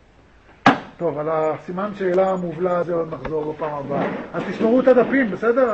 טוב, על הסימן שאלה המובלע הזה עוד נחזור בפעם הבאה. אז תשמרו את הדפים, בסדר?